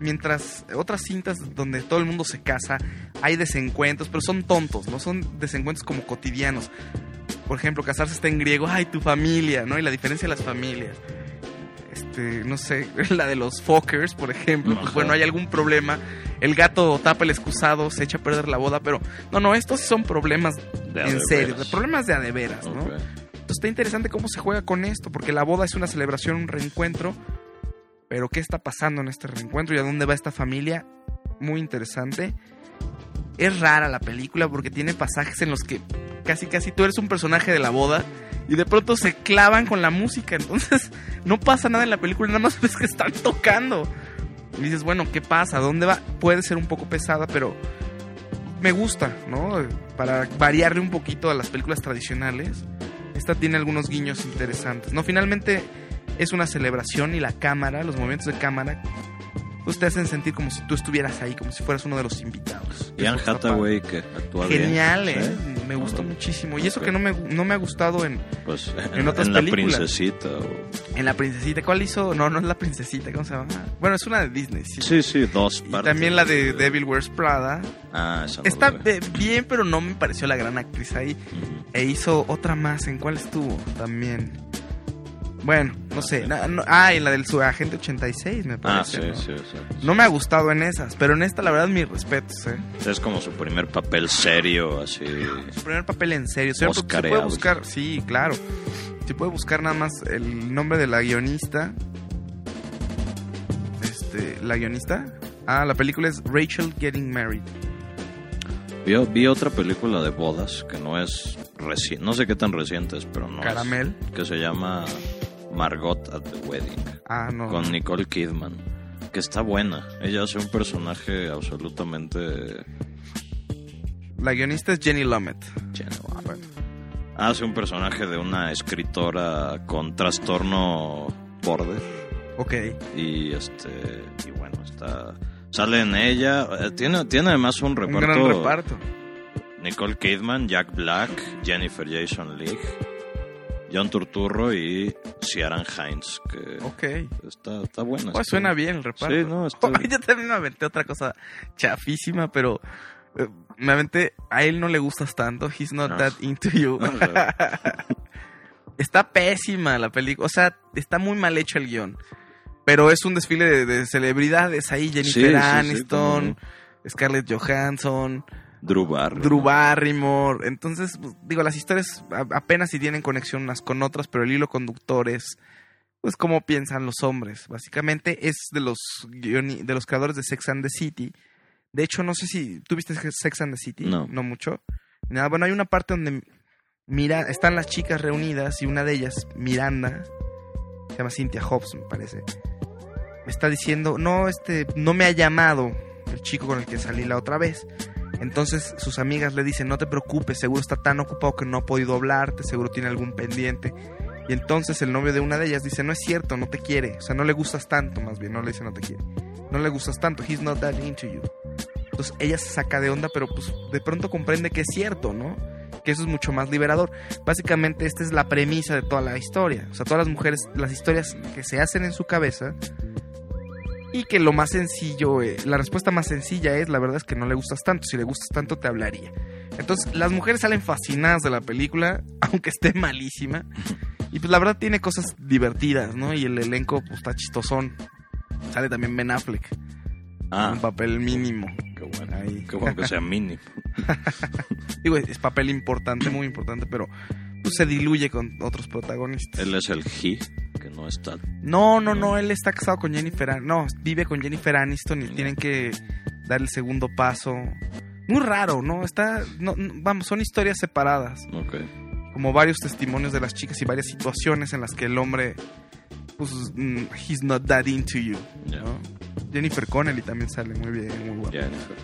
mientras otras cintas donde todo el mundo se casa, hay desencuentros, pero son tontos, no son desencuentros como cotidianos. Por ejemplo, casarse está en griego, ay, tu familia, ¿no? Y la diferencia de las familias. Este, no sé, la de los Fockers, por ejemplo, pues bueno, hay algún problema, el gato tapa el excusado, se echa a perder la boda, pero no, no, estos son problemas De a en de serio, veras. de problemas de a de veras, ¿no? Ok. Entonces está interesante cómo se juega con esto, porque la boda es una celebración, un reencuentro, pero ¿qué está pasando en este reencuentro y a dónde va esta familia? Muy interesante. Es rara la película porque tiene pasajes en los que casi casi tú eres un personaje de la boda y de pronto se clavan con la música, entonces no pasa nada en la película, nada más ves que están tocando. Y dices, bueno, ¿qué pasa? ¿A dónde va? Puede ser un poco pesada, pero me gusta, ¿no? Para variarle un poquito a las películas tradicionales. Esta tiene algunos guiños interesantes. No, finalmente es una celebración y la cámara, los movimientos de cámara, pues te hacen sentir como si tú estuvieras ahí, como si fueras uno de los invitados. Ian Eso está Hathaway, que actúa bien. genial, ¿eh? ¿Sí? Me gustó Órale. muchísimo. Y eso Ok. que no me, no me ha gustado en, Pues en, en otras en La películas. Princesita. o- en La Princesita. ¿Cuál hizo? No, no es La Princesita, ¿cómo se llama? Bueno, es una de Disney, sí. Sí, sí, dos Y partes. también la de Devil Wears Prada. Ah, esa no Está la vi. eh, bien, pero no me pareció la gran actriz ahí. Ujú. E hizo otra más. ¿En cuál estuvo? También. Bueno, no sé. No, no- ah, en la del su agente ochenta y seis, me Ah, parece. sí, ¿no? sí, exacto. No me ha gustado en esas, pero en esta, la verdad, mis respetos, ¿eh? Es como su primer papel serio, así. Su primer papel en serio. ¿Cierto? Se puede Oscareado. buscar, sí, claro. Se puede buscar nada más el nombre de la guionista. Este, ¿la guionista? Ah, la película es Rachel Getting Married. Vi, vi otra película de bodas que no es reciente, no sé qué tan reciente es, pero no es, Caramel. que se llama Margot at the Wedding, Ah, no. con Nicole Kidman, que está buena. Ella hace un personaje absolutamente... La guionista es Jenny Lumet. Ah, bueno. Hace un personaje de una escritora con trastorno border. Ok. Y este y bueno, está sale en ella, eh, tiene tiene además un Un reparto, gran reparto. Nicole Kidman, Jack Black, Jennifer Jason Leigh, John Turturro y Ciarán Hinds, que Ok. está está buena. Pues está- suena bien el reparto. Sí, no, está Yo también me aventé otra cosa chafísima, pero eh, me aventé. A él no le gustas tanto. He's not No. that into you. No, Está pésima la película. O sea, está muy mal hecho el guión. Pero es un desfile de, de celebridades ahí. Jennifer Sí, sí, sí, Aniston, cómo Scarlett Johansson, Drew Barrymore. Drew Barrymore. Entonces, pues, digo, las historias a- apenas si tienen conexión unas con otras, pero el hilo conductor es, pues, cómo piensan los hombres. Básicamente es de los guioni- de los creadores de Sex and the City. De hecho, no sé si tú viste Sex and the City. No. No mucho. Nada, bueno, hay una parte donde mira, están las chicas reunidas y una de ellas, Miranda, se llama Cynthia Hobbs, me parece. Me está diciendo, no, este, no me ha llamado el chico con el que salí la otra vez. Entonces sus amigas le dicen, no te preocupes, seguro está tan ocupado que no ha podido hablarte, seguro tiene algún pendiente. Y entonces el novio de una de ellas dice, no es cierto, no te quiere. O sea, no le gustas tanto, más bien, no le dice no te quiere. No le gustas tanto, he's not that into you. Entonces ella se saca de onda, pero pues de pronto comprende que es cierto, ¿no? Que eso es mucho más liberador. Básicamente esta es la premisa de toda la historia. O sea, todas las mujeres, las historias que se hacen en su cabeza. Y que lo más sencillo, eh, la respuesta más sencilla es, la verdad es que no le gustas tanto. Si le gustas tanto, te hablaría. Entonces, las mujeres salen fascinadas de la película, aunque esté malísima. Y pues la verdad tiene cosas divertidas, ¿no? Y el elenco pues está chistosón. Sale también Ben Affleck. Ah, Un papel mínimo. qué bueno. Ahí. Qué bueno que sea mínimo. Digo, es papel importante, muy importante, pero pues se diluye con otros protagonistas. Él es el he, que no está. No, no, no, él está casado con Jennifer An- No, vive con Jennifer Aniston y tienen que dar el segundo paso. Muy raro, ¿no? Está, no, no, vamos, son historias separadas. Ok. Como varios testimonios de las chicas y varias situaciones en las que el hombre, pues, mm, he's not that into you, Ya. ¿no? Jennifer Connelly también sale muy bien, muy guapa. Jennifer.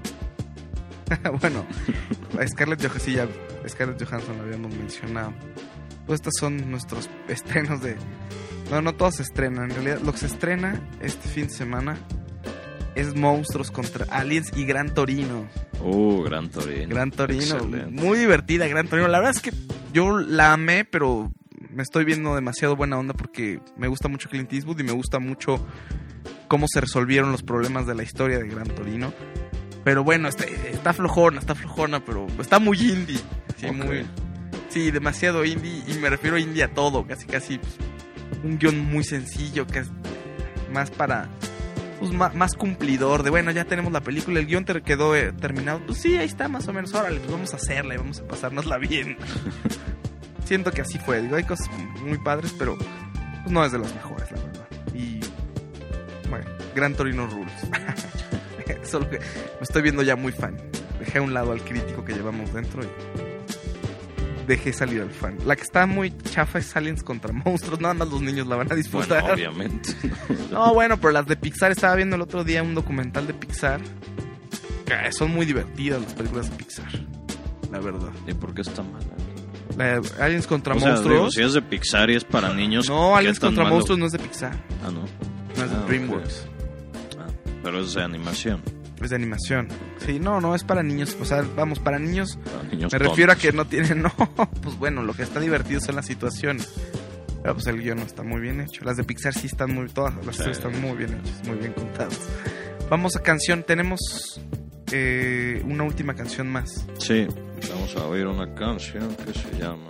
Bueno, a Scarlett Johansson, sí, ya Scarlett Johansson lo habíamos mencionado. Pues estos son nuestros estrenos de... No, no todos se estrenan. En realidad, lo que se estrena este fin de semana es Monstruos contra Aliens y Gran Torino. Uh, Gran Torino. Gran Torino, Excelente. muy divertida Gran Torino. La verdad es que yo la amé, pero me estoy viendo demasiado buena onda porque me gusta mucho Clint Eastwood y me gusta mucho cómo se resolvieron los problemas de la historia de Gran Torino. Pero bueno, está, está flojona, está flojona, pero está muy indie. Sí, Ok. muy, sí, demasiado indie, y me refiero a indie a todo, casi casi pues, un guión muy sencillo, que es más para, pues más, más cumplidor, de bueno, ya tenemos la película, el guión te quedó eh, terminado, pues sí, ahí está más o menos, órale, pues vamos a hacerla y vamos a pasárnosla bien. Siento que así fue, digo, hay cosas muy padres, pero pues, no es de las mejores, la verdad. Y bueno, Gran Torino rules. Solo que me estoy viendo ya muy fan. Dejé a un lado al crítico que llevamos dentro y dejé salir al fan. La que está muy chafa es Aliens contra Monstruos. Nada más los niños la van a disfrutar. Bueno, obviamente. No, bueno, pero las de Pixar, estaba viendo el otro día un documental de Pixar. Que son muy divertidas las películas de Pixar, la verdad. ¿Y por qué está mala? La de Aliens contra O sea, Monstruos. digo, si es de Pixar y es para niños. No, ¿qué Aliens tan contra malo? Monstruos no es de Pixar. Ah, no. No es de Ah, DreamWorks. Ah, pero es de animación. Es de animación. Sí, no, no, es para niños. O sea, vamos, para niños. Para niños Me refiero a tontos. que no tienen. No, pues bueno, lo que está divertido son las situaciones. Pero pues el guión no está muy bien hecho. Las de Pixar sí están muy. Todas las Sí. tres están muy bien hechas, muy bien contadas. Vamos a canción. Tenemos eh, una última canción más. Sí, vamos a oír una canción que se llama...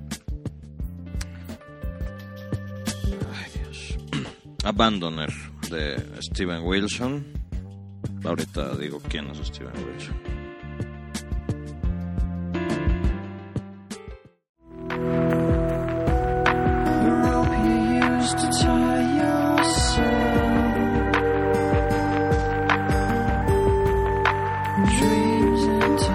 Ay, Dios. Abandoner, de Steven Wilson. Ahorita digo quién es Steven Wilson. The rope you used to tie yourself. Dreams into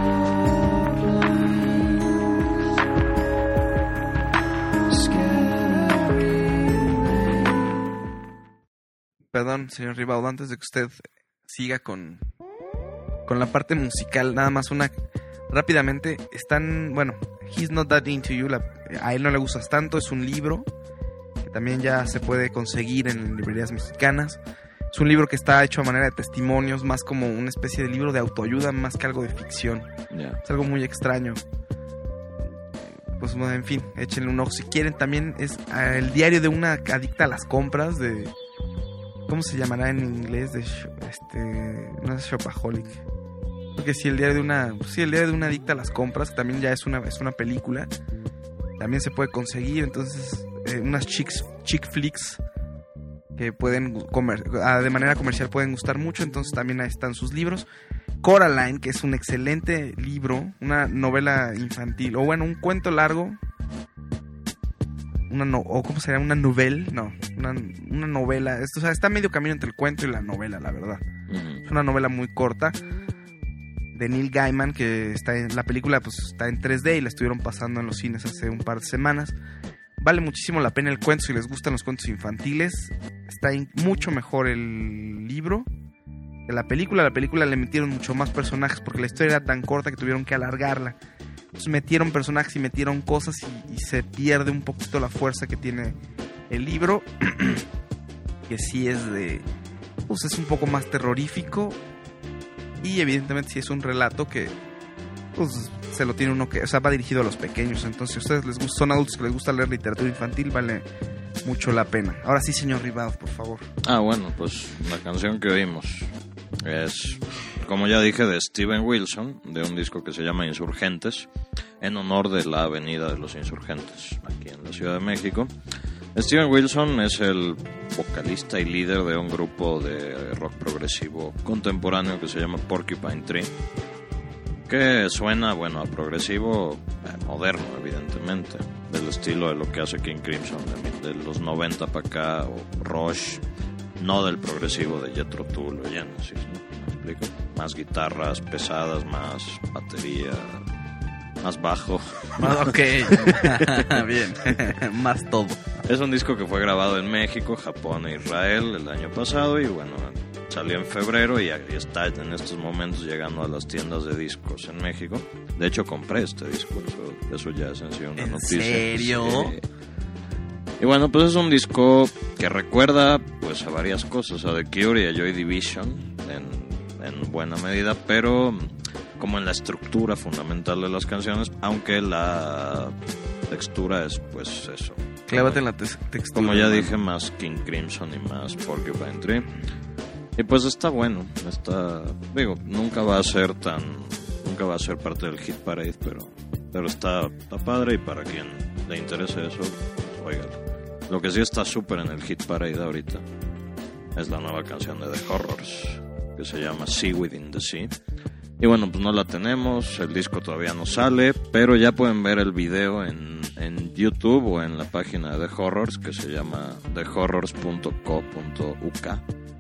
blanks. Scared of breathing. Perdón, señor Ribaudo, antes de que usted siga con, con la parte musical, nada más una rápidamente. Están, bueno, He's Not That Into You, la, a él no le gustas tanto, es un libro que también ya se puede conseguir en librerías mexicanas. Es un libro que está hecho a manera de testimonios, más como una especie de libro de autoayuda, más que algo de ficción. Ya. Es algo muy extraño. Pues bueno, en fin, échenle un ojo si quieren. También es ah, el diario de una adicta a las compras, de... ¿Cómo se llamará en inglés? De sh- este, no es shopaholic. Porque sí, el diario de una, sí, el diario de una adicta a las compras, que también ya es una, es una película. También se puede conseguir. Entonces, eh, unas chicks, chick flicks que pueden comer, ah, de manera comercial pueden gustar mucho. Entonces también ahí están sus libros. Coraline, que es un excelente libro, una novela infantil, o bueno, un cuento largo. Una no, o ¿cómo sería? Una novela, no, una, una novela. Esto, o sea, está medio camino entre el cuento y la novela, la verdad. Ujú. Es una novela muy corta de Neil Gaiman, que está en la película, pues está en tres D y la estuvieron pasando en los cines hace un par de semanas. Vale muchísimo la pena el cuento si les gustan los cuentos infantiles. Está in- mucho mejor el libro que la película. La película le metieron mucho más personajes porque la historia era tan corta que tuvieron que alargarla. Entonces metieron personajes y metieron cosas y, y se pierde un poquito la fuerza que tiene el libro. Que sí es de... pues es un poco más terrorífico. Y evidentemente sí es un relato que... pues se lo tiene uno que... o sea, va dirigido a los pequeños. Entonces si a ustedes les gusta, son adultos que les gusta leer literatura infantil, vale mucho la pena. Ahora sí, señor Ribao, por favor. Ah, bueno, pues la canción que oímos es, como ya dije, de Steven Wilson, de un disco que se llama Insurgentes, en honor de la Avenida de los Insurgentes, aquí en la Ciudad de México. Steven Wilson es el vocalista y líder de un grupo de rock progresivo contemporáneo que se llama Porcupine Tree, que suena, bueno, a progresivo eh, moderno, evidentemente, del estilo de lo que hace King Crimson de, de los noventa para acá, o Rush, no del progresivo de Jethro Tull o Genesis, ¿no? ¿Me explico? Más guitarras pesadas, más batería, más bajo. Ok, bien, más todo. Es un disco que fue grabado en México, Japón e Israel el año pasado y bueno, salió en febrero y está en estos momentos llegando a las tiendas de discos en México. De hecho compré este disco, eso, eso ya es en sí una ¿En noticia. serio? Sí. Y bueno, pues es un disco que recuerda pues a varias cosas, a The Cure y a Joy Division en, en buena medida, pero como en la estructura fundamental de las canciones, aunque la textura es pues eso. Clávate en la te- textura. Como ya dije, más King Crimson y más Porcupine Tree. Y pues está bueno, está, digo, nunca va a ser tan, nunca va a ser parte del Hit Parade, pero, pero está, está padre y para quien le interese eso, oigan. Lo que sí está súper en el Hit Parade ahorita es la nueva canción de The Horrors, que se llama Sea Within the Sea. Y bueno, pues no la tenemos, el disco todavía no sale, pero ya pueden ver el video en, en YouTube o en la página de The Horrors, que se llama the horrors punto co punto u k.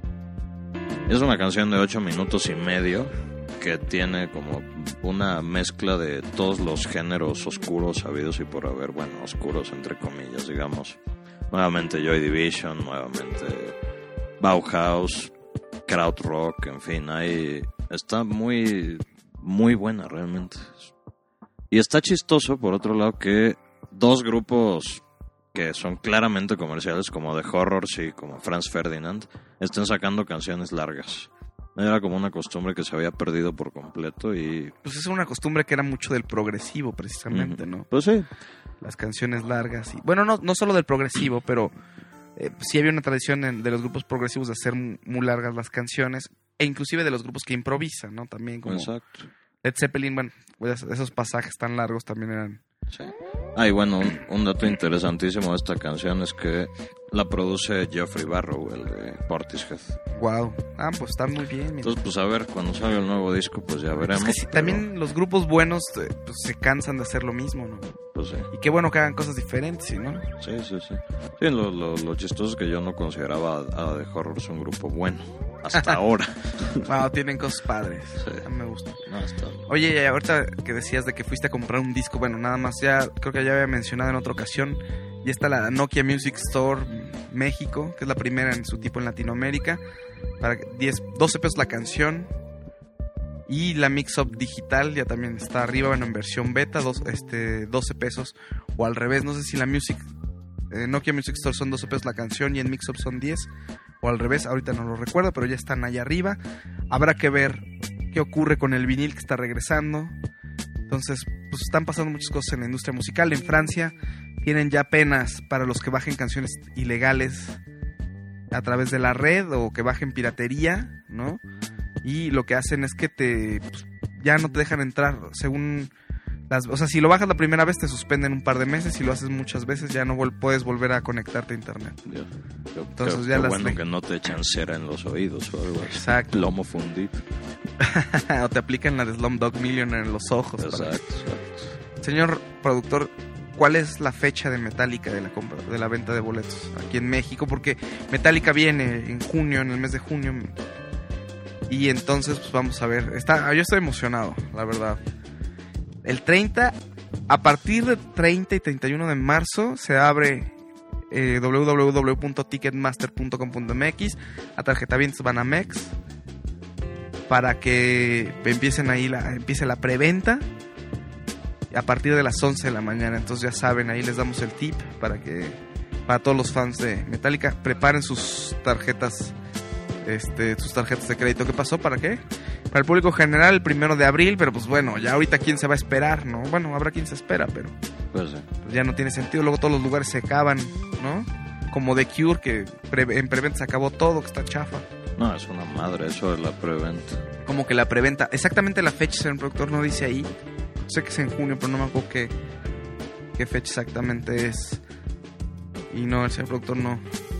Es una canción de ocho minutos y medio que tiene como una mezcla de todos los géneros oscuros habidos y por haber, bueno, oscuros entre comillas, digamos. Nuevamente Joy Division, nuevamente Bauhaus, Krautrock, en fin, hay, está muy, muy buena realmente. Y está chistoso, por otro lado, que dos grupos que son claramente comerciales, como The Horrors y como Franz Ferdinand, estén sacando canciones largas. Era como una costumbre que se había perdido por completo y... Pues es una costumbre que era mucho del progresivo, precisamente, ¿no? Pues sí. Las canciones largas. Y, bueno, no, no solo del progresivo, pero eh, sí había una tradición en, de los grupos progresivos de hacer muy largas las canciones, e inclusive de los grupos que improvisan, ¿no? También como... Exacto. Led Zeppelin, bueno, pues esos pasajes tan largos también eran... Sí. Ah, y bueno, un, un dato interesantísimo de esta canción es que la produce Geoffrey Barrow, el de Portishead. Wow. Ah, pues está muy bien. Mira. Entonces, pues a ver, cuando salga el nuevo disco, pues ya veremos. Es que sí, pero... también los grupos buenos eh, pues, se cansan de hacer lo mismo, ¿no? Pues sí. Y qué bueno que hagan cosas diferentes, ¿no? Sí, sí, sí. Sí, lo, lo, lo chistoso es que yo no consideraba a, a The Horrors un grupo bueno. Hasta ahora. Wow, tienen cosas padres. Sí. A mí me gusta. No, está... Oye, ahorita que decías de que fuiste a comprar un disco, bueno, nada más ya, creo que ya había mencionado en otra ocasión, ya está la Nokia Music Store México, que es la primera en su tipo en Latinoamérica, para diez, doce pesos la canción, y la Mix Up digital ya también está arriba, bueno, en versión beta, dos, este, doce pesos, o al revés, no sé si la Music, eh, Nokia Music Store son doce pesos la canción y en Mix Up son diez, o al revés, ahorita no lo recuerdo, pero ya están allá arriba. Habrá que ver qué ocurre con el vinil que está regresando. Entonces, pues están pasando muchas cosas en la industria musical. En Francia tienen ya penas para los que bajen canciones ilegales a través de la red o que bajen piratería, ¿no? Y lo que hacen es que te pues, ya no te dejan entrar según las, o sea, si lo bajas la primera vez te suspenden un par de meses, si lo haces muchas veces ya no vol- puedes volver a conectarte a internet. Yeah. Entonces qué, ya qué las bueno le- que no te echan cera en los oídos o algo así. Exacto. Plomo fundido. O te aplican la de Slumdog Millionaire en los ojos. Exacto, para- exacto. Señor productor, ¿cuál es la fecha de Metallica de la compra, de la venta de boletos aquí en México? Porque Metallica viene en junio, en el mes de junio. Y entonces, pues vamos a ver. Está, yo estoy emocionado, la verdad. El treinta, a partir de treinta y treinta y uno de marzo, se abre eh, doble u doble u doble u punto ticketmaster punto com punto m x a tarjetavientos Banamex para que empiecen ahí la, empiece la preventa a partir de las once de la mañana. Entonces ya saben, ahí les damos el tip para que para todos los fans de Metallica preparen sus tarjetas este sus tarjetas de crédito. ¿Qué pasó? ¿Para qué? Para el público general el primero de abril, pero pues bueno, ya ahorita quién se va a esperar, ¿no? Bueno, habrá quien se espera, pero Pues sí. pues ya no tiene sentido. Luego todos los lugares se acaban, ¿no? Como The Cure, que pre- en preventa se acabó todo, que está chafa. No, es una madre eso de la preventa. Como que la preventa, exactamente la fecha, señor productor, no dice ahí. Sé que es en junio, pero no me acuerdo qué, qué fecha exactamente es. Y no, el señor productor no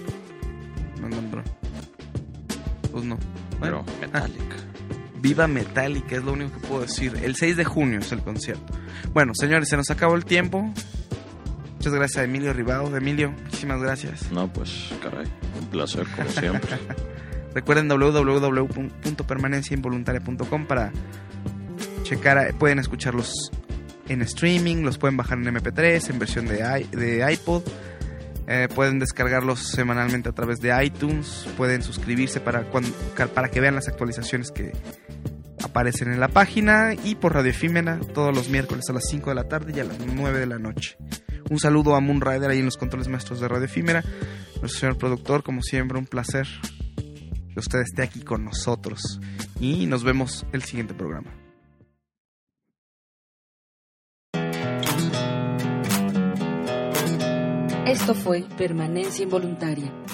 no encontró. Pues no. Pero Bueno, Metallica. Viva Metallica, es lo único que puedo decir. El seis de junio es el concierto. Bueno, señores, se nos acabó el tiempo. Muchas gracias a Emilio Ribao. Emilio, muchísimas gracias. No, pues, caray, un placer como siempre. Recuerden doble u doble u doble u punto permanencia involuntaria punto com para checar, pueden escucharlos en streaming, los pueden bajar en eme pe tres, en versión de, i, de iPod, eh, pueden descargarlos semanalmente a través de iTunes, pueden suscribirse para, cuando, para que vean las actualizaciones que aparecen en la página, y por Radio Efímera todos los miércoles a las cinco de la tarde y a las nueve de la noche. Un saludo a Moonrider ahí en los controles maestros de Radio Efímera, nuestro señor productor, como siempre un placer que usted esté aquí con nosotros, y nos vemos el siguiente programa. Esto fue Permanencia Involuntaria.